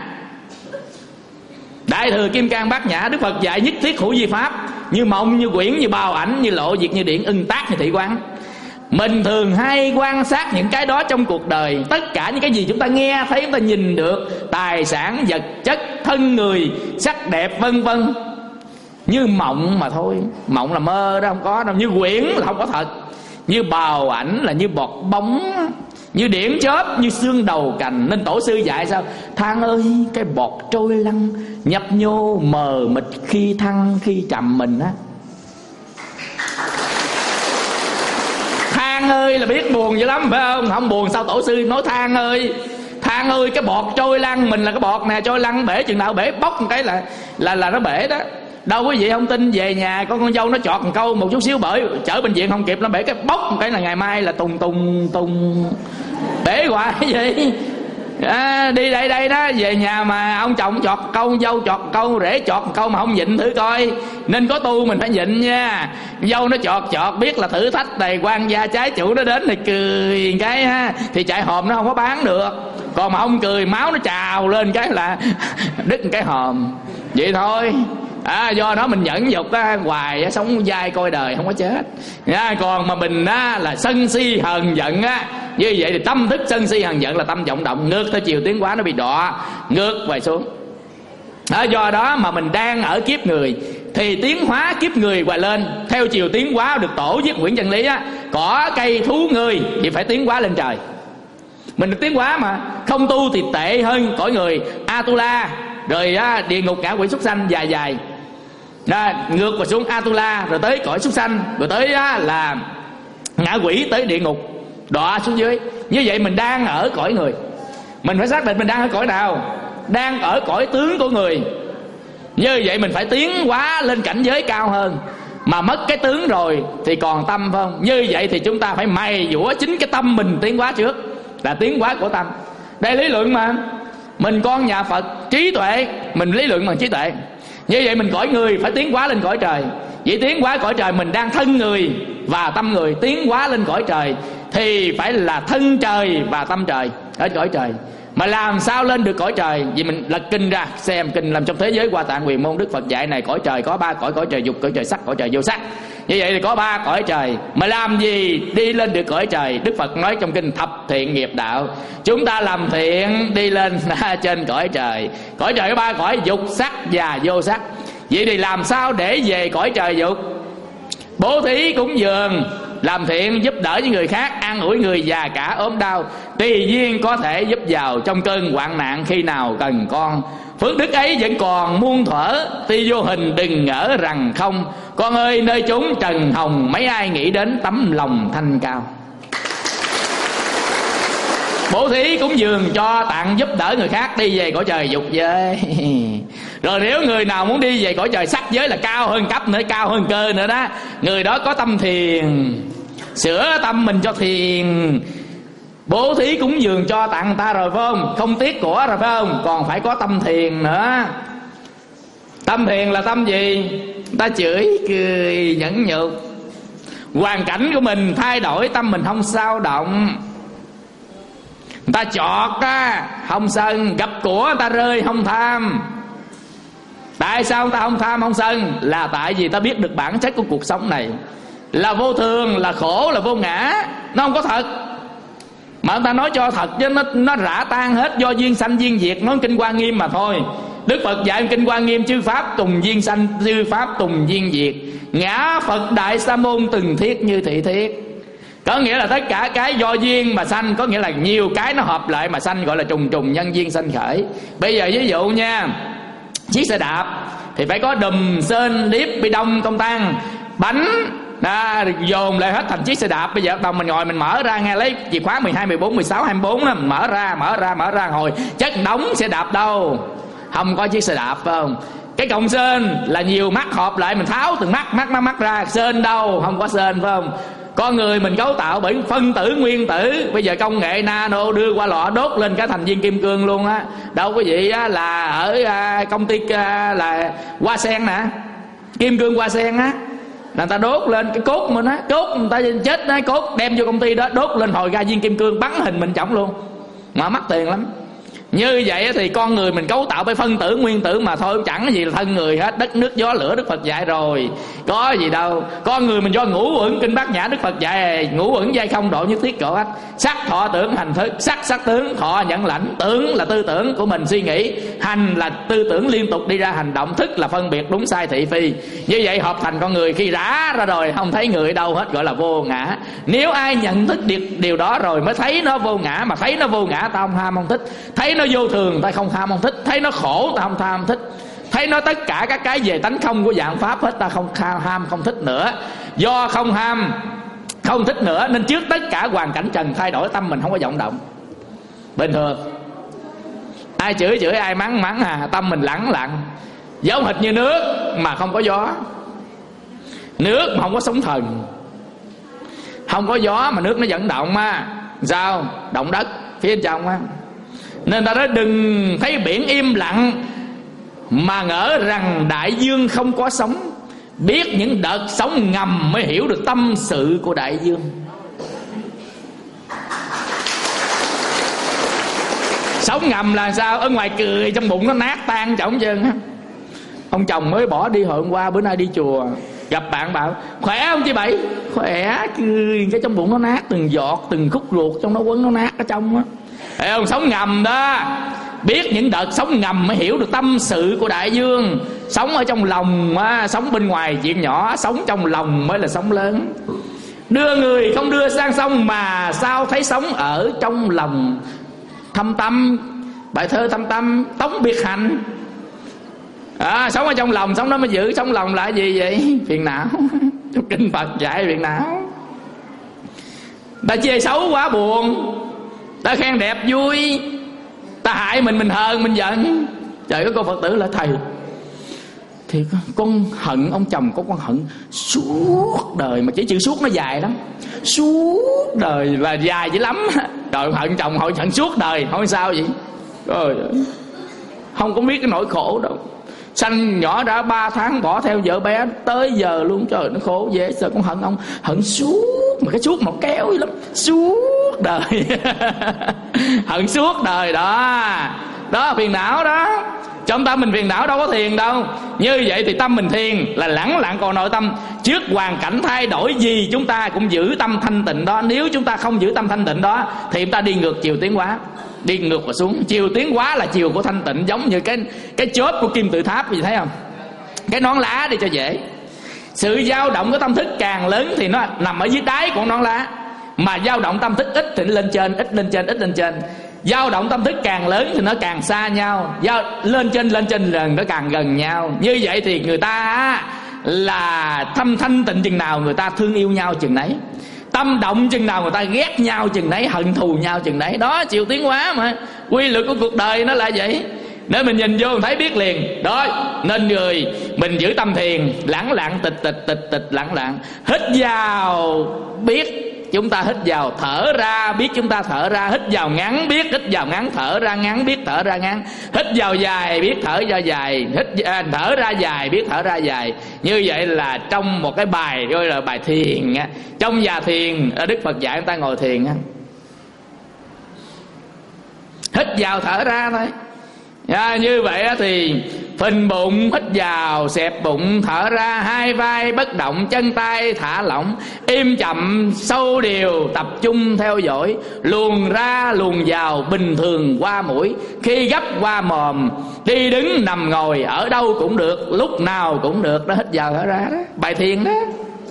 Đại Thừa Kim Cang Bát Nhã. Đức Phật dạy nhất thiết hữu vi pháp, như mộng, như quyển, như bào ảnh, như lộ, diệt, như điện, ưng tác, như thị quán. Mình thường hay quan sát những cái đó trong cuộc đời. Tất cả những cái gì chúng ta nghe thấy, chúng ta nhìn được, tài sản, vật chất, thân người, sắc đẹp, vân vân, như mộng mà thôi. Mộng là mơ đó, không có đâu. Như quyển là không có thật. Như bào ảnh là như bọt bóng, như điểm chớp, như xương đầu cành. Nên tổ sư dạy sao? Than ơi cái bọt trôi lăn, nhấp nhô mờ mịt, khi thăng khi trầm mình á. Than ơi là biết buồn dữ lắm phải không? Không buồn sao tổ sư nói than ơi. Than ơi cái bọt trôi lăn, mình là cái bọt nè, trôi lăn bể chừng nào bể bóc một cái là nó bể đó. Đâu quý vị không tin về nhà con dâu nó chọt một câu một chút xíu bởi chở bệnh viện không kịp, nó bể cái bóc một cái là ngày mai là tùng bể hoài cái gì. Đi đây đó, về nhà mà ông chồng chọt câu, dâu chọt câu, rể chọt câu mà không nhịn thử coi. Nên có tu mình phải nhịn nha. Dâu nó chọt biết là thử thách đầy quan gia, trái chủ nó đến thì cười cái ha, thì chạy hòm nó không có bán được. Còn mà ông cười máu nó trào lên cái là đứt cái hòm. Vậy thôi. Do đó mình nhẫn nhục hoài sống dai coi đời không có chết. Còn mà mình là sân si hờn giận như vậy thì tâm thức sân si hờn giận là tâm vọng động, ngược theo chiều tiến hóa, nó bị đọa ngược về xuống. Do đó mà mình đang ở kiếp người thì tiến hóa kiếp người hoài lên theo chiều tiến hóa. Được Tổ viết quyển chân lý cỏ cây thú người thì phải tiến hóa lên trời. Mình được tiến hóa mà không tu thì tệ hơn cõi người Atula, rồi địa ngục, ngạ quỷ, súc sanh dài ngược và xuống Atula, rồi tới cõi súc sanh, rồi tới là ngạ quỷ, tới địa ngục, đọa xuống dưới. Như vậy mình đang ở cõi người. Mình phải xác định mình đang ở cõi nào. Đang ở cõi tướng của người. Như vậy mình phải tiến hóa lên cảnh giới cao hơn. Mà mất cái tướng rồi thì còn tâm, phải không? Như vậy thì chúng ta phải mày dũa chính cái tâm mình tiến hóa trước, là tiến hóa của tâm. Đây lý luận mà. Mình con nhà Phật trí tuệ, mình lý luận bằng trí tuệ. Như vậy mình cõi người phải tiến hóa lên cõi trời. Vậy tiến hóa cõi trời mình đang thân người và tâm người. Tiến hóa lên cõi trời thì phải là thân trời và tâm trời ở cõi trời. Mà làm sao lên được cõi trời? Vì mình lật kinh ra xem, kinh làm trong Thế giới Hoa Tạng Huyền Môn Đức Phật dạy này, cõi trời có 3 cõi: cõi trời dục, cõi trời sắc, cõi trời vô sắc. Như vậy thì có 3 cõi trời. Mà làm gì đi lên được cõi trời? Đức Phật nói trong kinh Thập Thiện Nghiệp Đạo, chúng ta làm thiện đi lên trên cõi trời. Cõi trời có 3 cõi: dục, sắc và vô sắc. Vậy thì làm sao để về cõi trời dục? Bố thí cúng dường, làm thiện giúp đỡ với người khác, an ủi người già cả ốm đau, tùy duyên có thể giúp vào trong cơn hoạn nạn khi nào cần con. Phước đức ấy vẫn còn muôn thuở, tuy vô hình đừng ngỡ rằng không. Con ơi nơi chúng trần hồng, mấy ai nghĩ đến tấm lòng thanh cao. Bố thí cúng dường cho tặng giúp đỡ người khác đi về cõi trời dục giới. Rồi nếu người nào muốn đi về cõi trời sắc giới là cao hơn cấp nữa, cao hơn cơ nữa đó, người đó có tâm thiền, sửa tâm mình cho thiền. Bố thí cúng dường cho tặng người ta rồi phải không? Không tiếc của rồi phải không? Còn phải có tâm thiền nữa. Tâm thiền là tâm gì? Người ta chửi, cười, nhẫn nhục. Hoàn cảnh của mình thay đổi, tâm mình không sao động. Người ta chọt không sân, gặp của người ta rơi không tham. Tại sao người ta không tham không sân? Là tại vì ta biết được bản chất của cuộc sống này là vô thường, là khổ, là vô ngã. Nó không có thật. Mà người ta nói cho thật chứ nó rã tan hết, do duyên sanh duyên diệt. Nói kinh Hoa Nghiêm mà thôi. Đức Phật dạy kinh Hoa Nghiêm: chư pháp tùng duyên sanh, chư pháp tùng duyên diệt, ngã Phật Đại Sa Môn từng thiết như thị thiết. Có nghĩa là tất cả cái do duyên mà sanh, có nghĩa là nhiều cái nó hợp lại mà sanh, gọi là trùng trùng nhân duyên sanh khởi. Bây giờ ví dụ nha, chiếc xe đạp thì phải có đùm, sên, điếp, bi đông, công tăng, bánh dồn lại hết thành chiếc xe đạp. Bây giờ đầu mình ngồi mình mở ra nghe, lấy chìa khóa 12, 14, 16, 24 đó, mình mở ra hồi chất đóng xe đạp đâu, không có chiếc xe đạp phải không? Cái cọng sên là nhiều mắt hợp lại, mình tháo từng mắt ra, sên đâu, không có sên phải không? Con người mình cấu tạo bởi phân tử nguyên tử. Bây giờ công nghệ nano đưa qua lọ đốt lên cả thành viên kim cương luôn á. Đâu quý vị á, là ở công ty là Hoa Sen nè, kim cương Hoa Sen á, là người ta đốt lên cái cốt mình á, cốt người ta chết á, cốt đem vô công ty đó đốt lên hồi ra viên kim cương, bắn hình mình trọng luôn, mà mắc tiền lắm. Như vậy thì con người mình cấu tạo bởi phân tử nguyên tử mà thôi, chẳng gì là thân người hết. Đất nước gió lửa Đức Phật dạy rồi, có gì đâu. Con người mình do ngũ uẩn, kinh Bát Nhã Đức Phật dạy ngũ uẩn giai không độ nhất thiết cổ ách. Sắc thọ tưởng hành thức, sắc tướng, thọ nhận lãnh, tưởng là tư tưởng của mình suy nghĩ, hành là tư tưởng liên tục đi ra hành động, thức là phân biệt đúng sai thị phi. Như vậy hợp thành con người. Khi rã ra rồi không thấy người ở đâu hết, gọi là vô ngã. Nếu ai nhận thức điều đó rồi mới thấy nó vô ngã. Mà thấy nó vô ngã ta không ham không thích, thấy nó vô thường ta không tham không thích, thấy nó khổ ta không tham không thích, thấy nó tất cả các cái về tánh không của dạng pháp hết ta không ham không thích nữa. Do không ham không thích nữa nên trước tất cả hoàn cảnh trần thay đổi, tâm mình không có vọng động. Bình thường ai chửi ai mắng tâm mình lẳng lặng, giống hệt như nước mà không có gió. Nước mà không có sóng thần, không có gió mà nước nó vận động sao? Động đất phía bên trong á. Nên ta nói đừng thấy biển im lặng mà ngỡ rằng đại dương không có sóng. Biết những đợt sóng ngầm mới hiểu được tâm sự của đại dương. Sóng ngầm là sao? Ở ngoài cười, trong bụng nó nát tan trỏng chân á. Ông chồng mới bỏ đi hồi hôm qua, bữa nay đi chùa gặp bạn bảo khỏe không chị Bảy? Khỏe, cười cái trong bụng nó nát từng giọt, từng khúc ruột trong nó quấn nó nát ở trong á. Thấy không? Sóng ngầm đó. Biết những đợt sóng ngầm mới hiểu được tâm sự của đại dương. Sống ở trong lòng á, sống bên ngoài chuyện nhỏ, sống trong lòng mới là sống lớn. Đưa người không đưa sang sông mà sao thấy sống ở trong lòng. Thâm Tâm, bài thơ Thâm Tâm, Tống Biệt Hạnh. Sống ở trong lòng, sống đó mới giữ. Sống lòng là gì vậy? Phiền não. Trong kinh Phật dạy phiền não. Ta chê xấu quá buồn, ta khen đẹp vui, ta hại mình hờn, mình giận. Trời ơi, con Phật tử là thầy thì con hận ông chồng của con hận suốt đời. Mà chỉ chữ suốt nó dài lắm. Suốt đời là dài dữ lắm. Rồi hận chồng hội hận suốt đời. Hỏi sao vậy? Rồi không có biết cái nỗi khổ đâu. Sanh nhỏ đã 3 tháng bỏ theo vợ bé tới giờ luôn. Trời nó khổ dễ sợ. Con hận ông hận suốt. Mà cái suốt nó kéo lắm. Suốt đời. Hận suốt đời đó. Đó phiền não đó. Trong tâm mình phiền não đâu có thiền đâu. Như vậy thì tâm mình thiền là lẳng lặng còn nội tâm. Trước hoàn cảnh thay đổi gì chúng ta cũng giữ tâm thanh tịnh đó. Nếu chúng ta không giữ tâm thanh tịnh đó thì chúng ta đi ngược chiều tiến hóa. Đi ngược và xuống. Chiều tiến hóa là chiều của thanh tịnh. Giống như cái chớp của kim tự tháp, gì thấy không? Cái nón lá đi cho dễ. Sự dao động của tâm thức càng lớn thì nó nằm ở dưới đáy của nón lá. Mà dao động tâm thức ít thì nó lên trên, ít lên trên, ít lên trên. Dao động tâm thức càng lớn thì nó càng xa nhau. Lên trên lần nó càng gần nhau. Như vậy thì người ta là tâm thanh tịnh chừng nào người ta thương yêu nhau chừng nấy. Tâm động chừng nào người ta ghét nhau chừng nấy, hận thù nhau chừng nấy. Đó chiều tiến hóa mà. Quy luật của cuộc đời nó là vậy. Nếu mình nhìn vô mình thấy biết liền. Đó nên người mình giữ tâm thiền, lẳng lặng tịch lẳng lặng. Hít vào biết chúng ta hít vào, thở ra biết chúng ta thở ra. Hít vào ngắn biết hít vào ngắn, thở ra ngắn biết thở ra ngắn. Hít vào dài biết thở ra dài, thở ra dài biết thở ra dài. Như vậy là trong một cái bài gọi là bài thiền. Trong nhà thiền Đức Phật dạy người ta ngồi thiền. Hít vào thở ra thôi. Như vậy thì phình bụng hít vào, xẹp bụng thở ra. Hai vai bất động, chân tay thả lỏng. Im chậm sâu đều tập trung theo dõi. Luồn ra luồn vào bình thường qua mũi. Khi gấp qua mồm. Đi đứng nằm ngồi ở đâu cũng được, lúc nào cũng được. Đó hít vào thở ra đó. Bài thiền đó.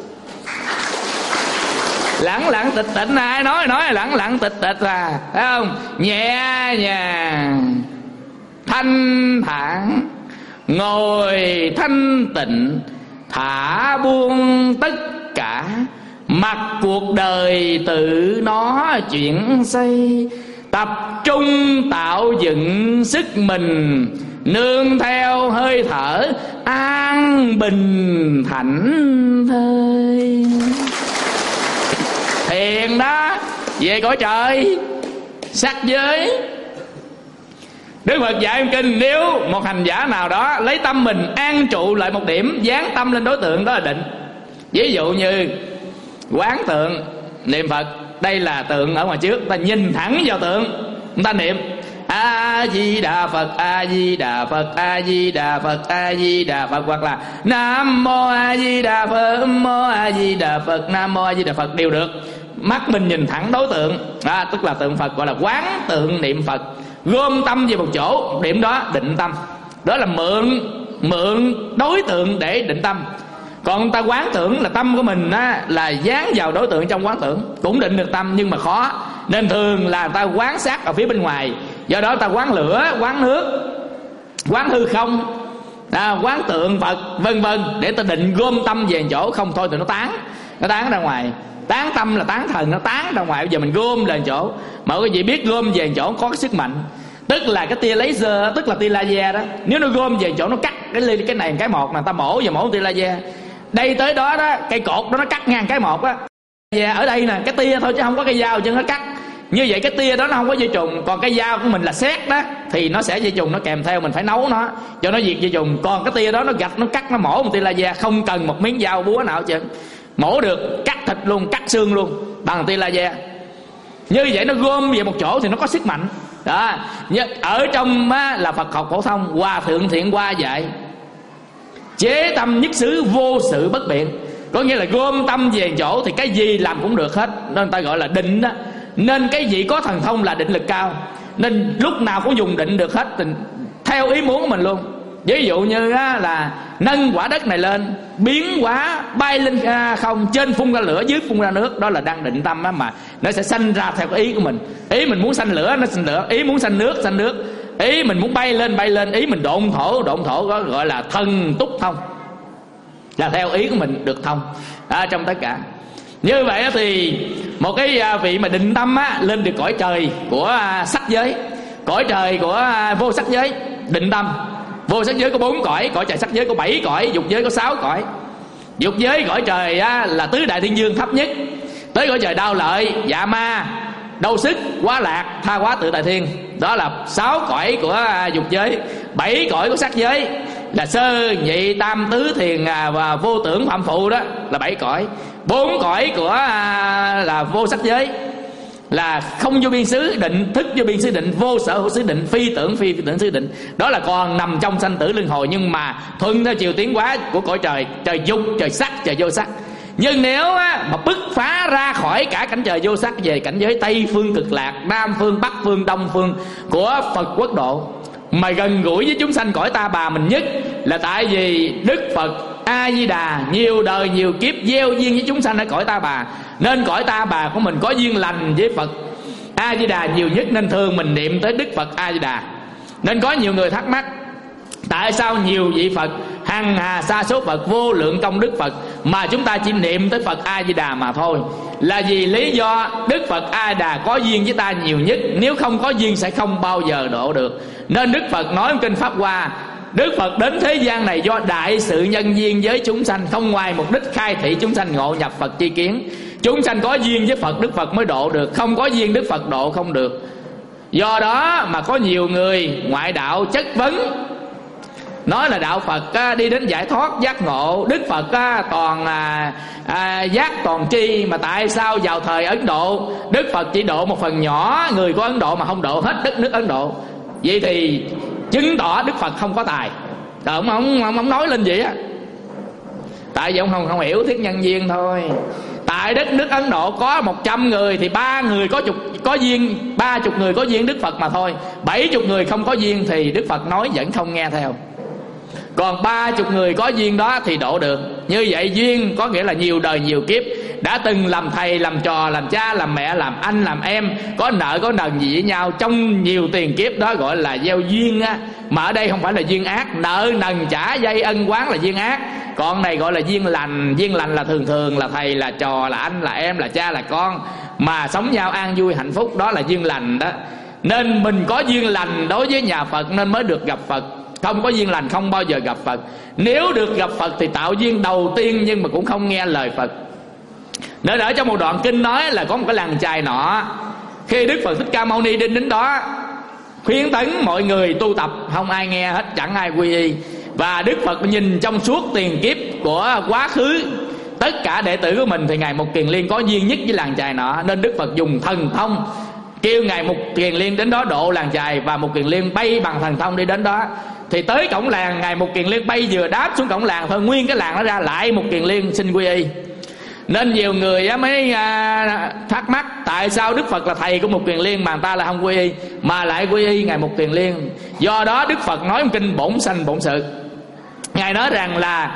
Lẳng lặng tịch tịnh. Ai nói lẳng lặng tịch tịch là thấy không? Nhẹ nhàng thanh thản, ngồi thanh tịnh, thả buông tất cả. Mặc cuộc đời tự nó chuyển xây. Tập trung tạo dựng sức mình, nương theo hơi thở an bình thảnh thơi. Thiền đó, về cõi trời sắc giới. Đức Phật dạy trong kinh, nếu một hành giả nào đó lấy tâm mình an trụ lại một điểm, dán tâm lên đối tượng, đó là định. Ví dụ như quán tượng niệm Phật. Đây là tượng ở ngoài trước, ta nhìn thẳng vào tượng, ta niệm A Di Đà Phật, A Di Đà Phật, A Di Đà Phật, A Di Đà Phật. Hoặc là Nam Mô A Di Đà Phật, Mô A Di Đà Phật, Nam Mô A Di Đà Phật đều được. Mắt mình nhìn thẳng đối tượng, tức là tượng Phật, gọi là quán tượng niệm Phật. Gom tâm về một chỗ, điểm đó định tâm. Đó là mượn đối tượng để định tâm. Còn ta quán tưởng là tâm của mình là dán vào đối tượng trong quán tưởng, cũng định được tâm nhưng mà khó. Nên thường là ta quán sát ở phía bên ngoài. Do đó ta quán lửa, quán nước, quán hư không, quán tượng Phật vân vân, để ta định gom tâm về chỗ. Không thôi thì nó tán ra ngoài. Tán tâm là tán thần, nó tán ra ngoài. Bây giờ mình gom lên chỗ. Mà quý vị biết gom về chỗ có cái sức mạnh. Tức là cái tia laser, tức là tia laser đó. Nếu nó gom về chỗ nó cắt cái này cái một, là ta mổ và mổ tia laser. Đây tới đó đó, cây cột đó nó cắt ngang cái một á. Ở đây nè, cái tia thôi chứ không có cây dao chứ nó cắt. Như vậy cái tia đó nó không có vi trùng. Còn cái dao của mình là sét đó thì nó sẽ vi trùng, nó kèm theo, mình phải nấu nó cho nó diệt vi trùng. Còn cái tia đó nó gạch, nó cắt, nó mổ một tia laser, không cần một miếng dao búa nào chứ, mổ được, cắt thịt luôn, cắt xương luôn bằng tia laser. Như vậy nó gom về một chỗ thì nó có sức mạnh đó. Ở trong là Phật học phổ thông, Hòa Thượng Thiện Hoa dạy chế tâm nhất xứ, vô sự bất biện. Có nghĩa là gom tâm về chỗ thì cái gì làm cũng được hết, nên người ta gọi là định đó. Nên cái gì có thần thông là định lực cao, nên lúc nào cũng dùng định được hết, theo ý muốn của mình luôn. Ví dụ như là nâng quả đất này lên, biến quả bay lên không, trên phun ra lửa, dưới phun ra nước, đó là đang định tâm mà nó sẽ sanh ra theo cái ý của mình. Ý mình muốn sanh lửa, nó sanh lửa. Ý muốn sanh nước. Ý mình muốn bay lên. Ý mình độn thổ, đó gọi là thần túc thông, là theo ý của mình được thông trong tất cả. Như vậy thì một cái vị mà định tâm lên được cõi trời của sắc giới, cõi trời của vô sắc giới, định tâm. Vô sắc giới có 4 cõi, cõi trời sắc giới có 7 cõi, dục giới có 6 cõi. Dục giới cõi trời là tứ đại thiên dương thấp nhất, tới cõi trời Đao Lợi, Dạ Ma, Đau Sức, Quá Lạc, Tha Hóa, Tự Tại Thiên. Đó là 6 cõi của dục giới. 7 cõi của sắc giới là sơ, nhị, tam, tứ, thiền và vô tưởng, phạm phụ, đó là 7 cõi. 4 cõi của là vô sắc giới là không vô biên xứ định, thức vô biên xứ định, vô sở hữu xứ định, phi tưởng xứ định. Đó là còn nằm trong sanh tử luân hồi, nhưng mà thuận theo chiều tiến hóa của cõi trời, trời dục, trời sắc, trời vô sắc. Nhưng nếu mà bứt phá ra khỏi cả cảnh trời vô sắc về cảnh giới Tây phương cực lạc, Nam phương, Bắc phương, Đông phương của Phật quốc độ, mà gần gũi với chúng sanh cõi Ta Bà mình nhất, là tại vì Đức Phật A Di Đà nhiều đời nhiều kiếp gieo duyên với chúng sanh ở cõi Ta Bà, nên cõi Ta Bà của mình có duyên lành với Phật A Di Đà nhiều nhất, nên thường mình niệm tới Đức Phật A Di Đà. Nên có nhiều người thắc mắc tại sao nhiều vị Phật, hằng hà sa số Phật, vô lượng công đức Phật mà chúng ta chỉ niệm tới Phật A Di Đà mà thôi? Là vì lý do Đức Phật A Di Đà có duyên với ta nhiều nhất, nếu không có duyên sẽ không bao giờ độ được. Nên Đức Phật nói trong kinh Pháp Hoa, Đức Phật đến thế gian này do đại sự nhân duyên với chúng sanh, không ngoài mục đích khai thị chúng sanh ngộ nhập Phật tri kiến. Chúng sanh có duyên với Phật, Đức Phật mới độ được, không có duyên Đức Phật độ không được. Do đó mà có nhiều người ngoại đạo chất vấn, nói là đạo Phật đi đến giải thoát giác ngộ, Đức Phật toàn giác toàn tri, mà tại sao vào thời Ấn Độ Đức Phật chỉ độ một phần nhỏ người của Ấn Độ mà không độ hết đất nước Ấn Độ? Vậy thì chứng tỏ Đức Phật không có tài. Ông nói lên vậy á, tại vì ông không hiểu thuyết nhân duyên thôi. Tại đất nước Ấn Độ có 100 người thì 3 người có duyên, 30 người có duyên Đức Phật mà thôi. 70 người không có duyên thì Đức Phật nói vẫn không nghe theo. Còn 30 người có duyên đó thì độ được. Như vậy duyên có nghĩa là nhiều đời nhiều kiếp, đã từng làm thầy, làm trò, làm cha, làm mẹ, làm anh, làm em, có nợ có nần gì với nhau trong nhiều tiền kiếp, đó gọi là gieo duyên á. Mà ở đây không phải là duyên ác, nợ nần trả dây ân oán là duyên ác. Còn này gọi là duyên lành. Duyên lành là thường là thầy, là trò, là anh, là em, là cha, là con, mà sống nhau an vui hạnh phúc, đó là duyên lành đó. Nên mình có duyên lành đối với nhà Phật nên mới được gặp Phật. Không có duyên lành không bao giờ gặp Phật. Nếu được gặp Phật thì tạo duyên đầu tiên nhưng mà cũng không nghe lời Phật. Nên ở trong một đoạn kinh nói là có một cái làng chài nọ, khi Đức Phật Thích Ca Mâu Ni đến đó khuyến tấn mọi người tu tập, không ai nghe hết, chẳng ai quy y. Và Đức Phật nhìn trong suốt tiền kiếp của quá khứ tất cả đệ tử của mình thì Ngài Mục Kiền Liên có duyên nhất với làng chài nọ, nên Đức Phật dùng thần thông kêu Ngài Mục Kiền Liên đến đó độ làng chài. Và Mục Kiền Liên bay bằng thần thông đi đến đó. Thì tới cổng làng, Ngài Mục Kiền Liên bay vừa đáp xuống cổng làng thôi, nguyên cái làng nó ra lại Mục Kiền Liên xin quy y. Nên nhiều người mới thắc mắc tại sao Đức Phật là thầy của Mục Kiền Liên mà người ta là không quy y, mà lại quy y Ngài Mục Kiền Liên. Do đó Đức Phật nói trong kinh Bổn Sanh Bổn Sự, Ngài nói rằng là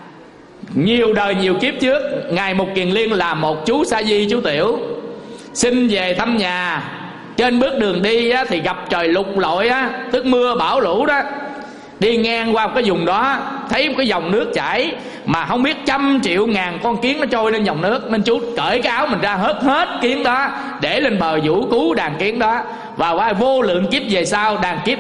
nhiều đời nhiều kiếp trước, Ngài Mục Kiền Liên là một chú sa di chú tiểu, xin về thăm nhà. Trên bước đường đi thì gặp trời lụt lội, tức mưa bão lũ đó. Đi ngang qua một cái vùng đó, thấy một cái dòng nước chảy mà không biết trăm triệu ngàn con kiến nó trôi lên dòng nước. Nên chú cởi cái áo mình ra hớt hết kiến đó, để lên bờ vũ cứu đàn kiến đó. Và qua vô lượng kiếp về sau,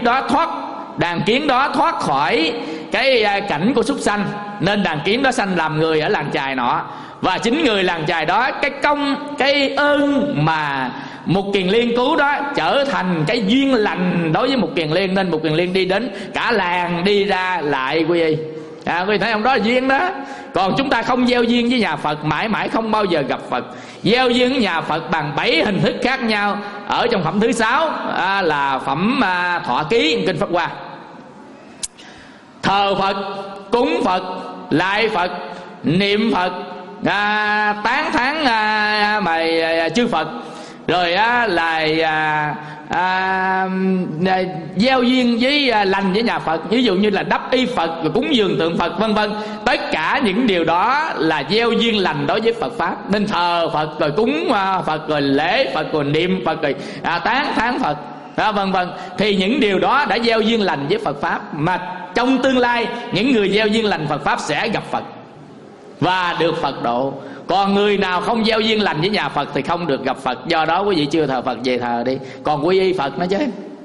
đàn kiến đó thoát khỏi cái cảnh của súc sanh, nên đàn kiến đó sanh làm người ở làng chài nọ. Và chính người làng chài đó, cái ơn mà Mục Kiền Liên cứu đó trở thành cái duyên lành đối với Mục Kiền Liên, nên Mục Kiền Liên đi đến cả làng đi ra lại quy y. Quý vị thấy không, đó là duyên đó. Còn chúng ta không gieo duyên với nhà Phật, mãi mãi không bao giờ gặp Phật. Gieo duyên với nhà Phật bằng 7 hình thức khác nhau. Ở trong phẩm thứ 6 là phẩm Thọ Ký Kinh Pháp Hoa. Thờ Phật, cúng Phật, lại Phật, niệm Phật, tán thán chư Phật, rồi gieo duyên với lành với nhà Phật, ví dụ như là đắp y Phật, rồi cúng dường tượng Phật, vân vân. Tất cả những điều đó là gieo duyên lành đối với Phật pháp. Nên thờ Phật, rồi cúng Phật, rồi lễ Phật, rồi niệm Phật, rồi tán thán Phật, vân vân. Thì những điều đó đã gieo duyên lành với Phật pháp, mà trong tương lai những người gieo duyên lành Phật pháp sẽ gặp Phật và được Phật độ. Còn người nào không gieo duyên lành với nhà Phật thì không được gặp Phật. Do đó quý vị chưa thờ Phật về thờ đi, còn quy y Phật nữa chứ.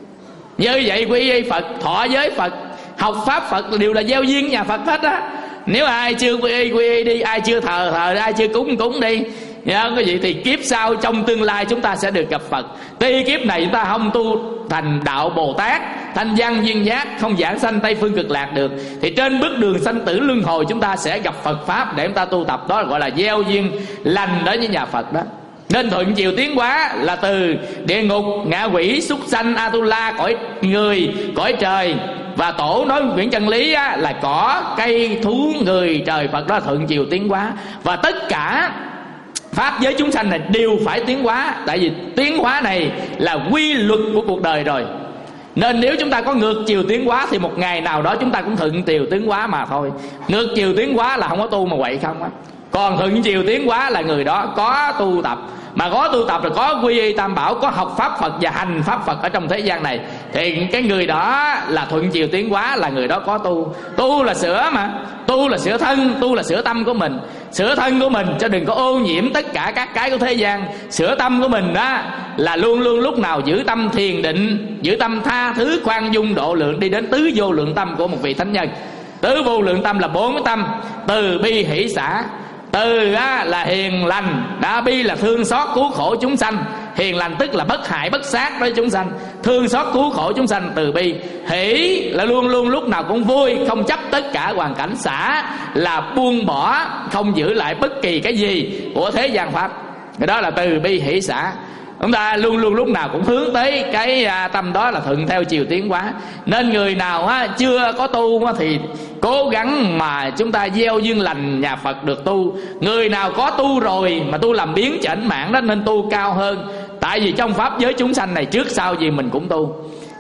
Như vậy quy y Phật, thọ giới Phật, học pháp Phật đều là gieo duyên nhà Phật hết á. Nếu ai chưa quy y đi, ai chưa thờ, ai chưa cúng đi. Quý vị, thì kiếp sau trong tương lai chúng ta sẽ được gặp Phật. Tuy kiếp này chúng ta không tu thành đạo Bồ Tát, thanh văn duyên giác, không giảng sanh Tây Phương Cực Lạc được, thì trên bước đường sanh tử luân hồi chúng ta sẽ gặp Phật pháp để chúng ta tu tập. Đó gọi là gieo duyên lành đối với nhà Phật đó. Nên thuận chiều tiến hóa là từ địa ngục, ngạ quỷ, súc sanh, Atula, cõi người, cõi trời. Và tổ nói Nguyễn Chân Lý là cỏ, cây, thú, người, trời, Phật. Đó là thuận chiều tiến hóa. Và tất cả pháp giới chúng sanh này đều phải tiến hóa. Tại vì tiến hóa này là quy luật của cuộc đời rồi. Nên nếu chúng ta có ngược chiều tiến hóa thì một ngày nào đó chúng ta cũng thuận chiều tiến hóa mà thôi. Ngược chiều tiến hóa là không có tu mà quậy không á. Còn thuận chiều tiến hóa là người đó có tu tập. Mà có tu tập rồi có quy y Tam Bảo, có học pháp Phật và hành pháp Phật ở trong thế gian này, thì cái người đó là thuận chiều tiến hóa, là người đó có tu. Tu là sửa mà, tu là sửa thân, tu là sửa tâm của mình. Sửa thân của mình cho đừng có ô nhiễm tất cả các cái của thế gian. Sửa tâm của mình đó là luôn luôn lúc nào giữ tâm thiền định, giữ tâm tha thứ, khoan dung, độ lượng, đi đến tứ vô lượng tâm của một vị thánh nhân. Tứ vô lượng tâm là 4 tâm: từ bi hỷ xả. Từ là hiền lành, bi là thương xót cứu khổ chúng sanh. Hiền lành tức là bất hại bất sát đối chúng sanh, thương xót cứu khổ chúng sanh, từ bi. Hỷ là luôn luôn lúc nào cũng vui, không chấp tất cả hoàn cảnh. Xả là buông bỏ, không giữ lại bất kỳ cái gì của thế gian pháp. Cái đó là từ bi hỷ xả. Chúng ta luôn luôn lúc nào cũng hướng tới cái tâm đó là thuận theo chiều tiến hóa. Nên người nào chưa có tu thì cố gắng mà chúng ta gieo duyên lành nhà Phật được tu. Người nào có tu rồi mà tu làm biến chảnh mạng đó nên tu cao hơn. Tại vì trong pháp giới chúng sanh này trước sau gì mình cũng tu.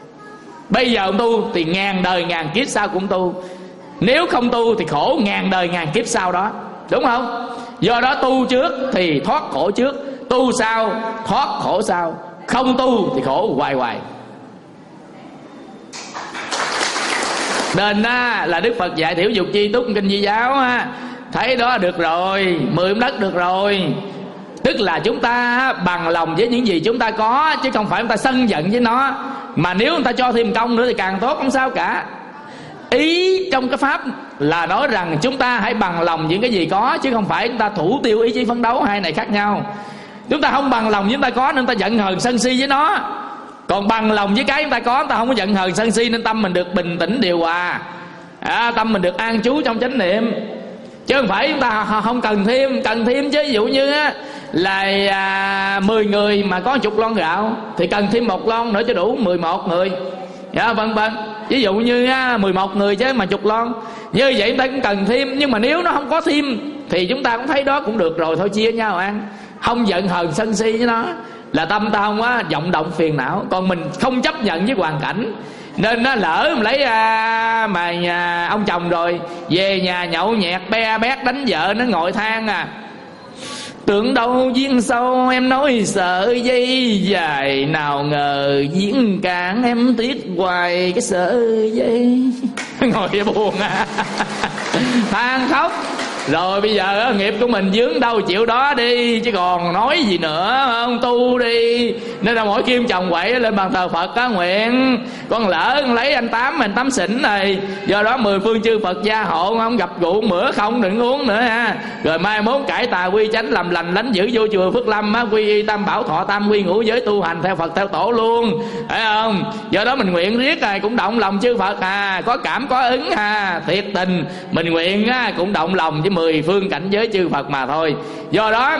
Bây giờ ông tu thì ngàn đời ngàn kiếp sau cũng tu. Nếu không tu thì khổ ngàn đời ngàn kiếp sau đó, đúng không? Do đó tu trước thì thoát khổ trước, tu sau thoát khổ sau. Không tu thì khổ hoài hoài. Nên là Đức Phật dạy thiểu dục chi túc kinh Di Giáo thấy đó được rồi, 10 đất được rồi. Tức là chúng ta bằng lòng với những gì chúng ta có, chứ không phải chúng ta sân giận với nó. Mà nếu người ta cho thêm công nữa thì càng tốt, không sao cả. Ý trong cái pháp là nói rằng chúng ta hãy bằng lòng những cái gì có, chứ không phải chúng ta thủ tiêu ý chí phấn đấu. Hai này khác nhau. Chúng ta không bằng lòng với chúng ta có nên ta giận hờn sân si với nó. Còn bằng lòng với cái chúng ta có, ta không có giận hờn sân si nên tâm mình được bình tĩnh điều hòa, tâm mình được an trú trong chánh niệm. Chứ không phải chúng ta không cần thêm. Cần thêm chứ. Ví dụ như là 10 người mà có 10 lon gạo thì cần thêm 1 lon nữa cho đủ 11 người, vân vân. Ví dụ như 11 người chứ mà 10 lon. Như vậy chúng ta cũng cần thêm. Nhưng mà nếu nó không có thêm thì chúng ta cũng thấy đó cũng được rồi, thôi chia nhau ăn. Không giận hờn sân si với nó là tâm ta không có vọng động phiền não. Còn mình không chấp nhận với hoàn cảnh, nên nó lỡ mình lấy ông chồng rồi về nhà nhậu nhẹt be bét đánh vợ, nó ngồi than tưởng đâu duyên sâu em nói sợ dây dài, nào ngờ duyên cạn em tiếc hoài cái sợi dây. Ngồi vậy buồn than khóc. Rồi bây giờ nghiệp của mình vướng đâu chịu đó đi, chứ còn nói gì nữa. Không tu đi, Nên là mỗi khi chồng quậy lên bàn thờ Phật á, nguyện con lỡ lấy anh Tám xỉn này, do đó 10 phương chư Phật gia hộ, không gặp rượu mửa không đừng uống nữa ha. Rồi mai mốt cải tà quy chánh, làm lành lánh dữ, vô chùa Phước Lâm á, quy y tam bảo thọ tam quy ngũ giới, tu hành theo Phật theo tổ luôn, thấy không? Do đó mình nguyện riết rồi cũng động lòng chư Phật có cảm có ứng thiệt tình mình nguyện cũng động lòng với 10 phương cảnh giới chư Phật mà thôi. Do đó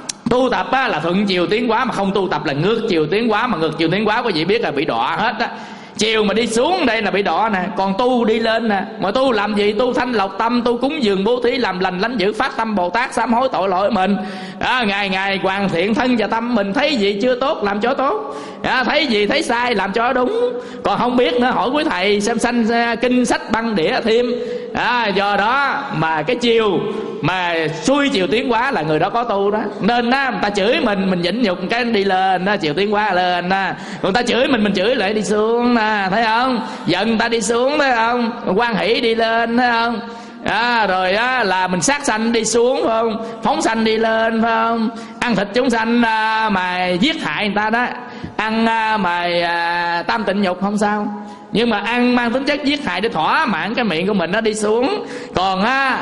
tu tập là thuận chiều tiến hóa, mà không tu tập là ngược chiều tiến hóa. Mà ngược chiều tiến hóa quý vị biết là bị đọa hết á. Chiều mà đi xuống đây là bị đọa nè, còn tu đi lên nè. Mà tu làm gì? Tu thanh lọc tâm, tu cúng dường bố thí, làm lành lánh dữ, phát tâm Bồ Tát, sám hối tội lỗi mình ngày ngày hoàn thiện thân và tâm mình. Thấy gì chưa tốt làm cho tốt, thấy gì thấy sai làm cho đúng. Còn không biết nữa hỏi quý thầy xem sanh kinh sách băng đĩa thêm. Do đó mà cái chiều mà xuôi chiều tiến hóa là người đó có tu đó. Nên người ta chửi mình nhịn nhục cái đi lên chiều tiến hóa lên. Còn ta chửi mình chửi lại đi xuống thấy không? Giận người ta đi xuống thấy không? Hoan hỷ đi lên thấy không? Rồi là mình sát sanh đi xuống phải không? Phóng sanh đi lên phải không? Ăn thịt chúng sanh mà giết hại người ta đó, ăn mà tam tịnh nhục không sao, nhưng mà ăn mang tính chất giết hại để thỏa mãn cái miệng của mình nó đi xuống. Còn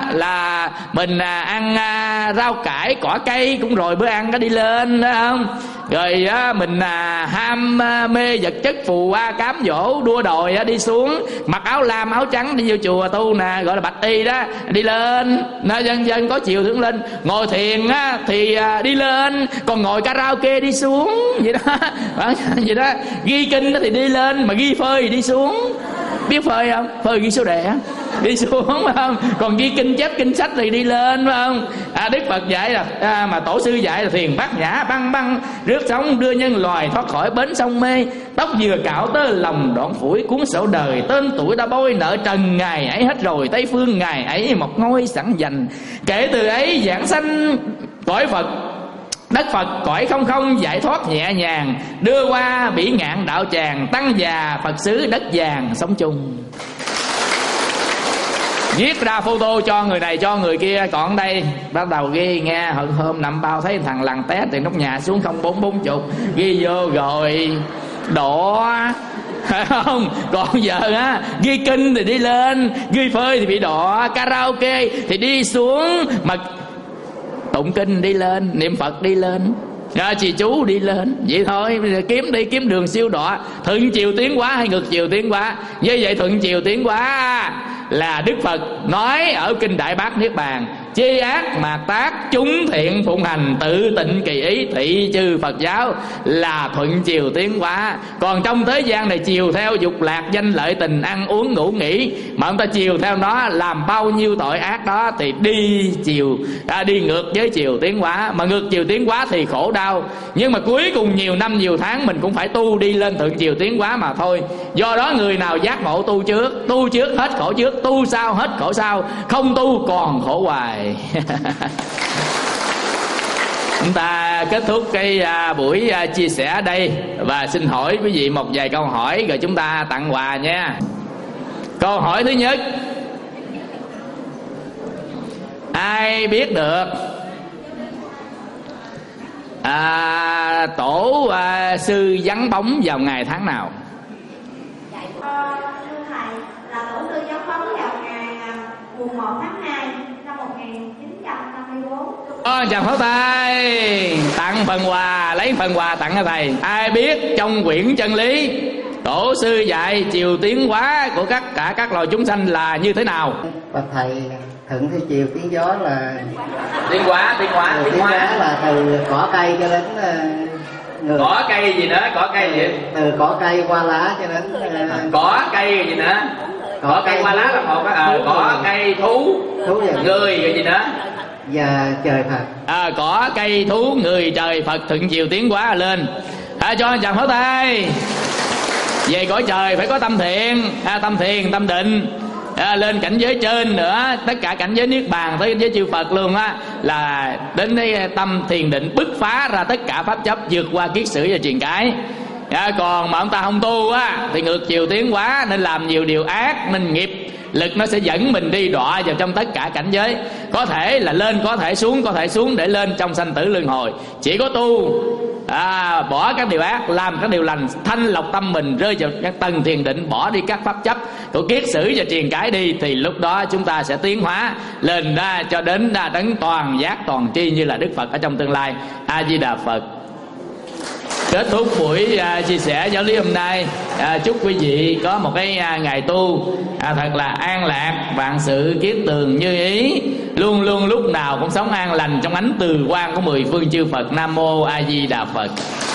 là mình ăn rau cải cỏ cây cũng rồi bữa ăn nó đi lên đó không? Rồi mình ham mê vật chất phù hoa cám dỗ đua đòi đi xuống. Mặc áo lam áo trắng đi vô chùa tu nè, gọi là bạch y đó, đi lên nó dần dần có chiều hướng lên. Ngồi thiền thì đi lên, còn ngồi karaoke đi xuống vậy đó. Vậy đó. Ghi kinh thì đi lên, mà ghi phơi thì đi xuống. Biết phơi không? Phơi ghi số đề đi xuống phải không? Còn ghi kinh chép kinh sách thì đi lên phải không? Đức Phật dạy là mà tổ sư dạy là thiền bát nhã băng băng, rước sóng đưa nhân loài thoát khỏi bến sông mê. Tóc vừa cạo tơ lòng đoạn phủi, cuốn sổ đời tên tuổi đã bôi nợ trần. Ngày ấy hết rồi Tây phương ngày ấy một ngôi sẵn dành. Kể từ ấy giảng sanh cõi Phật đất Phật cõi không không, giải thoát nhẹ nhàng, đưa qua bỉ ngạn đạo tràng, tăng già Phật xứ đất vàng sống chung. Viết ra photo cho người này cho người kia, còn đây bắt đầu ghi nghe. Hôm nằm bao thấy thằng lằn té tiền nóc nhà xuống 0440, ghi vô rồi đổ phải không? Còn giờ ghi kinh thì đi lên, ghi phơi thì bị đọa, karaoke thì đi xuống, mà tụng kinh đi lên, niệm Phật đi lên, trì chú đi lên. Vậy thôi, kiếm đường siêu đọa. Thuận chiều tiến hóa hay ngược chiều tiến hóa? Như vậy thuận chiều tiến hóa là Đức Phật nói ở kinh Đại Bát Niết Bàn: chê ác mạt tác, chúng thiện phụng hành, tự tịnh kỳ ý, thị chư Phật giáo, là thuận chiều tiến hóa. Còn trong thế gian này chiều theo dục lạc danh lợi tình, ăn uống ngủ nghỉ, mà ông ta chiều theo nó làm bao nhiêu tội ác đó, thì đi ngược với chiều tiến hóa. Mà ngược chiều tiến hóa thì khổ đau, nhưng mà cuối cùng nhiều năm nhiều tháng mình cũng phải tu đi lên thuận chiều tiến hóa mà thôi. Do đó người nào giác ngộ tu trước hết khổ trước, tu sau hết khổ sau, không tu còn khổ hoài. Chúng ta kết thúc cái buổi chia sẻ ở đây, và xin hỏi quý vị một vài câu hỏi rồi chúng ta tặng quà nha. Câu hỏi thứ nhất: ai biết được tổ sư vắng bóng vào ngày tháng nào? Dạ thưa thầy, là tổ sư vắng bóng vào ngày mùng 1 tháng 2 năm 1954. Chào pháo tay, tặng phần quà, lấy phần quà tặng cho thầy. Ai biết trong quyển chân lý tổ sư dạy chiều tiến hóa của cả các loài chúng sanh là như thế nào? Và thầy thuận theo chiều tiến gió là tiến hóa là từ cỏ cây cho đến người. Cỏ cây gì nữa? Cỏ cây gì? Từ cỏ cây qua lá cho đến cỏ cây gì nữa? Cỏ cây qua lá là một cỏ cây thú người rồi gì nữa? Và trời Phật. Cỏ cây thú người trời Phật thuận chiều tiến hóa lên. Cho anh chàng pháo tay. Về cõi trời phải có tâm thiện, tâm thiền, tâm định, lên cảnh giới trên nữa, tất cả cảnh giới niết bàn tới cảnh giới chư Phật luôn là đến cái tâm thiền định bứt phá ra tất cả pháp chấp, vượt qua kiết sử và truyền cái. Còn mà ông ta không tu thì ngược chiều tiến hóa, nên làm nhiều điều ác, nên nghiệp lực nó sẽ dẫn mình đi đọa vào trong tất cả cảnh giới. Có thể là lên, có thể xuống để lên trong sanh tử luân hồi. Chỉ có tu bỏ các điều ác, làm các điều lành, thanh lọc tâm mình, rơi vào các tầng thiền định, bỏ đi các pháp chấp của kiết sử và triền cái đi, thì lúc đó chúng ta sẽ tiến hóa lên cho đến đấng toàn giác toàn tri như là Đức Phật ở trong tương lai. A Di Đà Phật. Kết thúc buổi chia sẻ giáo lý hôm nay, chúc quý vị có một cái ngày tu thật là an lạc, vạn sự kiết tường như ý, luôn luôn lúc nào cũng sống an lành trong ánh từ quang của 10 phương chư Phật. Nam Mô A Di Đà Phật.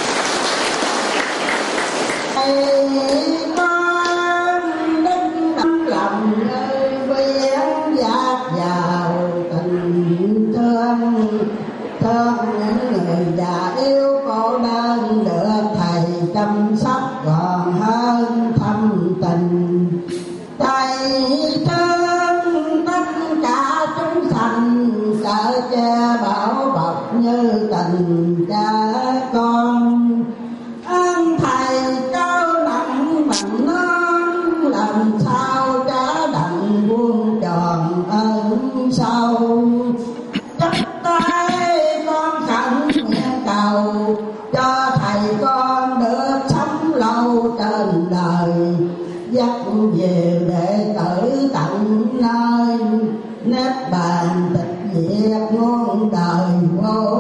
Lòng biến dạt vào tình thương, thương những người già yêu cô đơn, được thầy chăm sóc còn hơn thâm tình. Thầy thương tất cả chúng sanh, cỡ che bảo bọc như tình cha con. Ơn thầy cao nặng bằng non, làm sao trả đặng vuông tròn ơn sâu. Chắp tay con khẩn nguyện cầu, cho thầy con được sống lâu trên đời, dắt về đệ tử tận nơi, nếp bàn tịch diệt muôn đời vô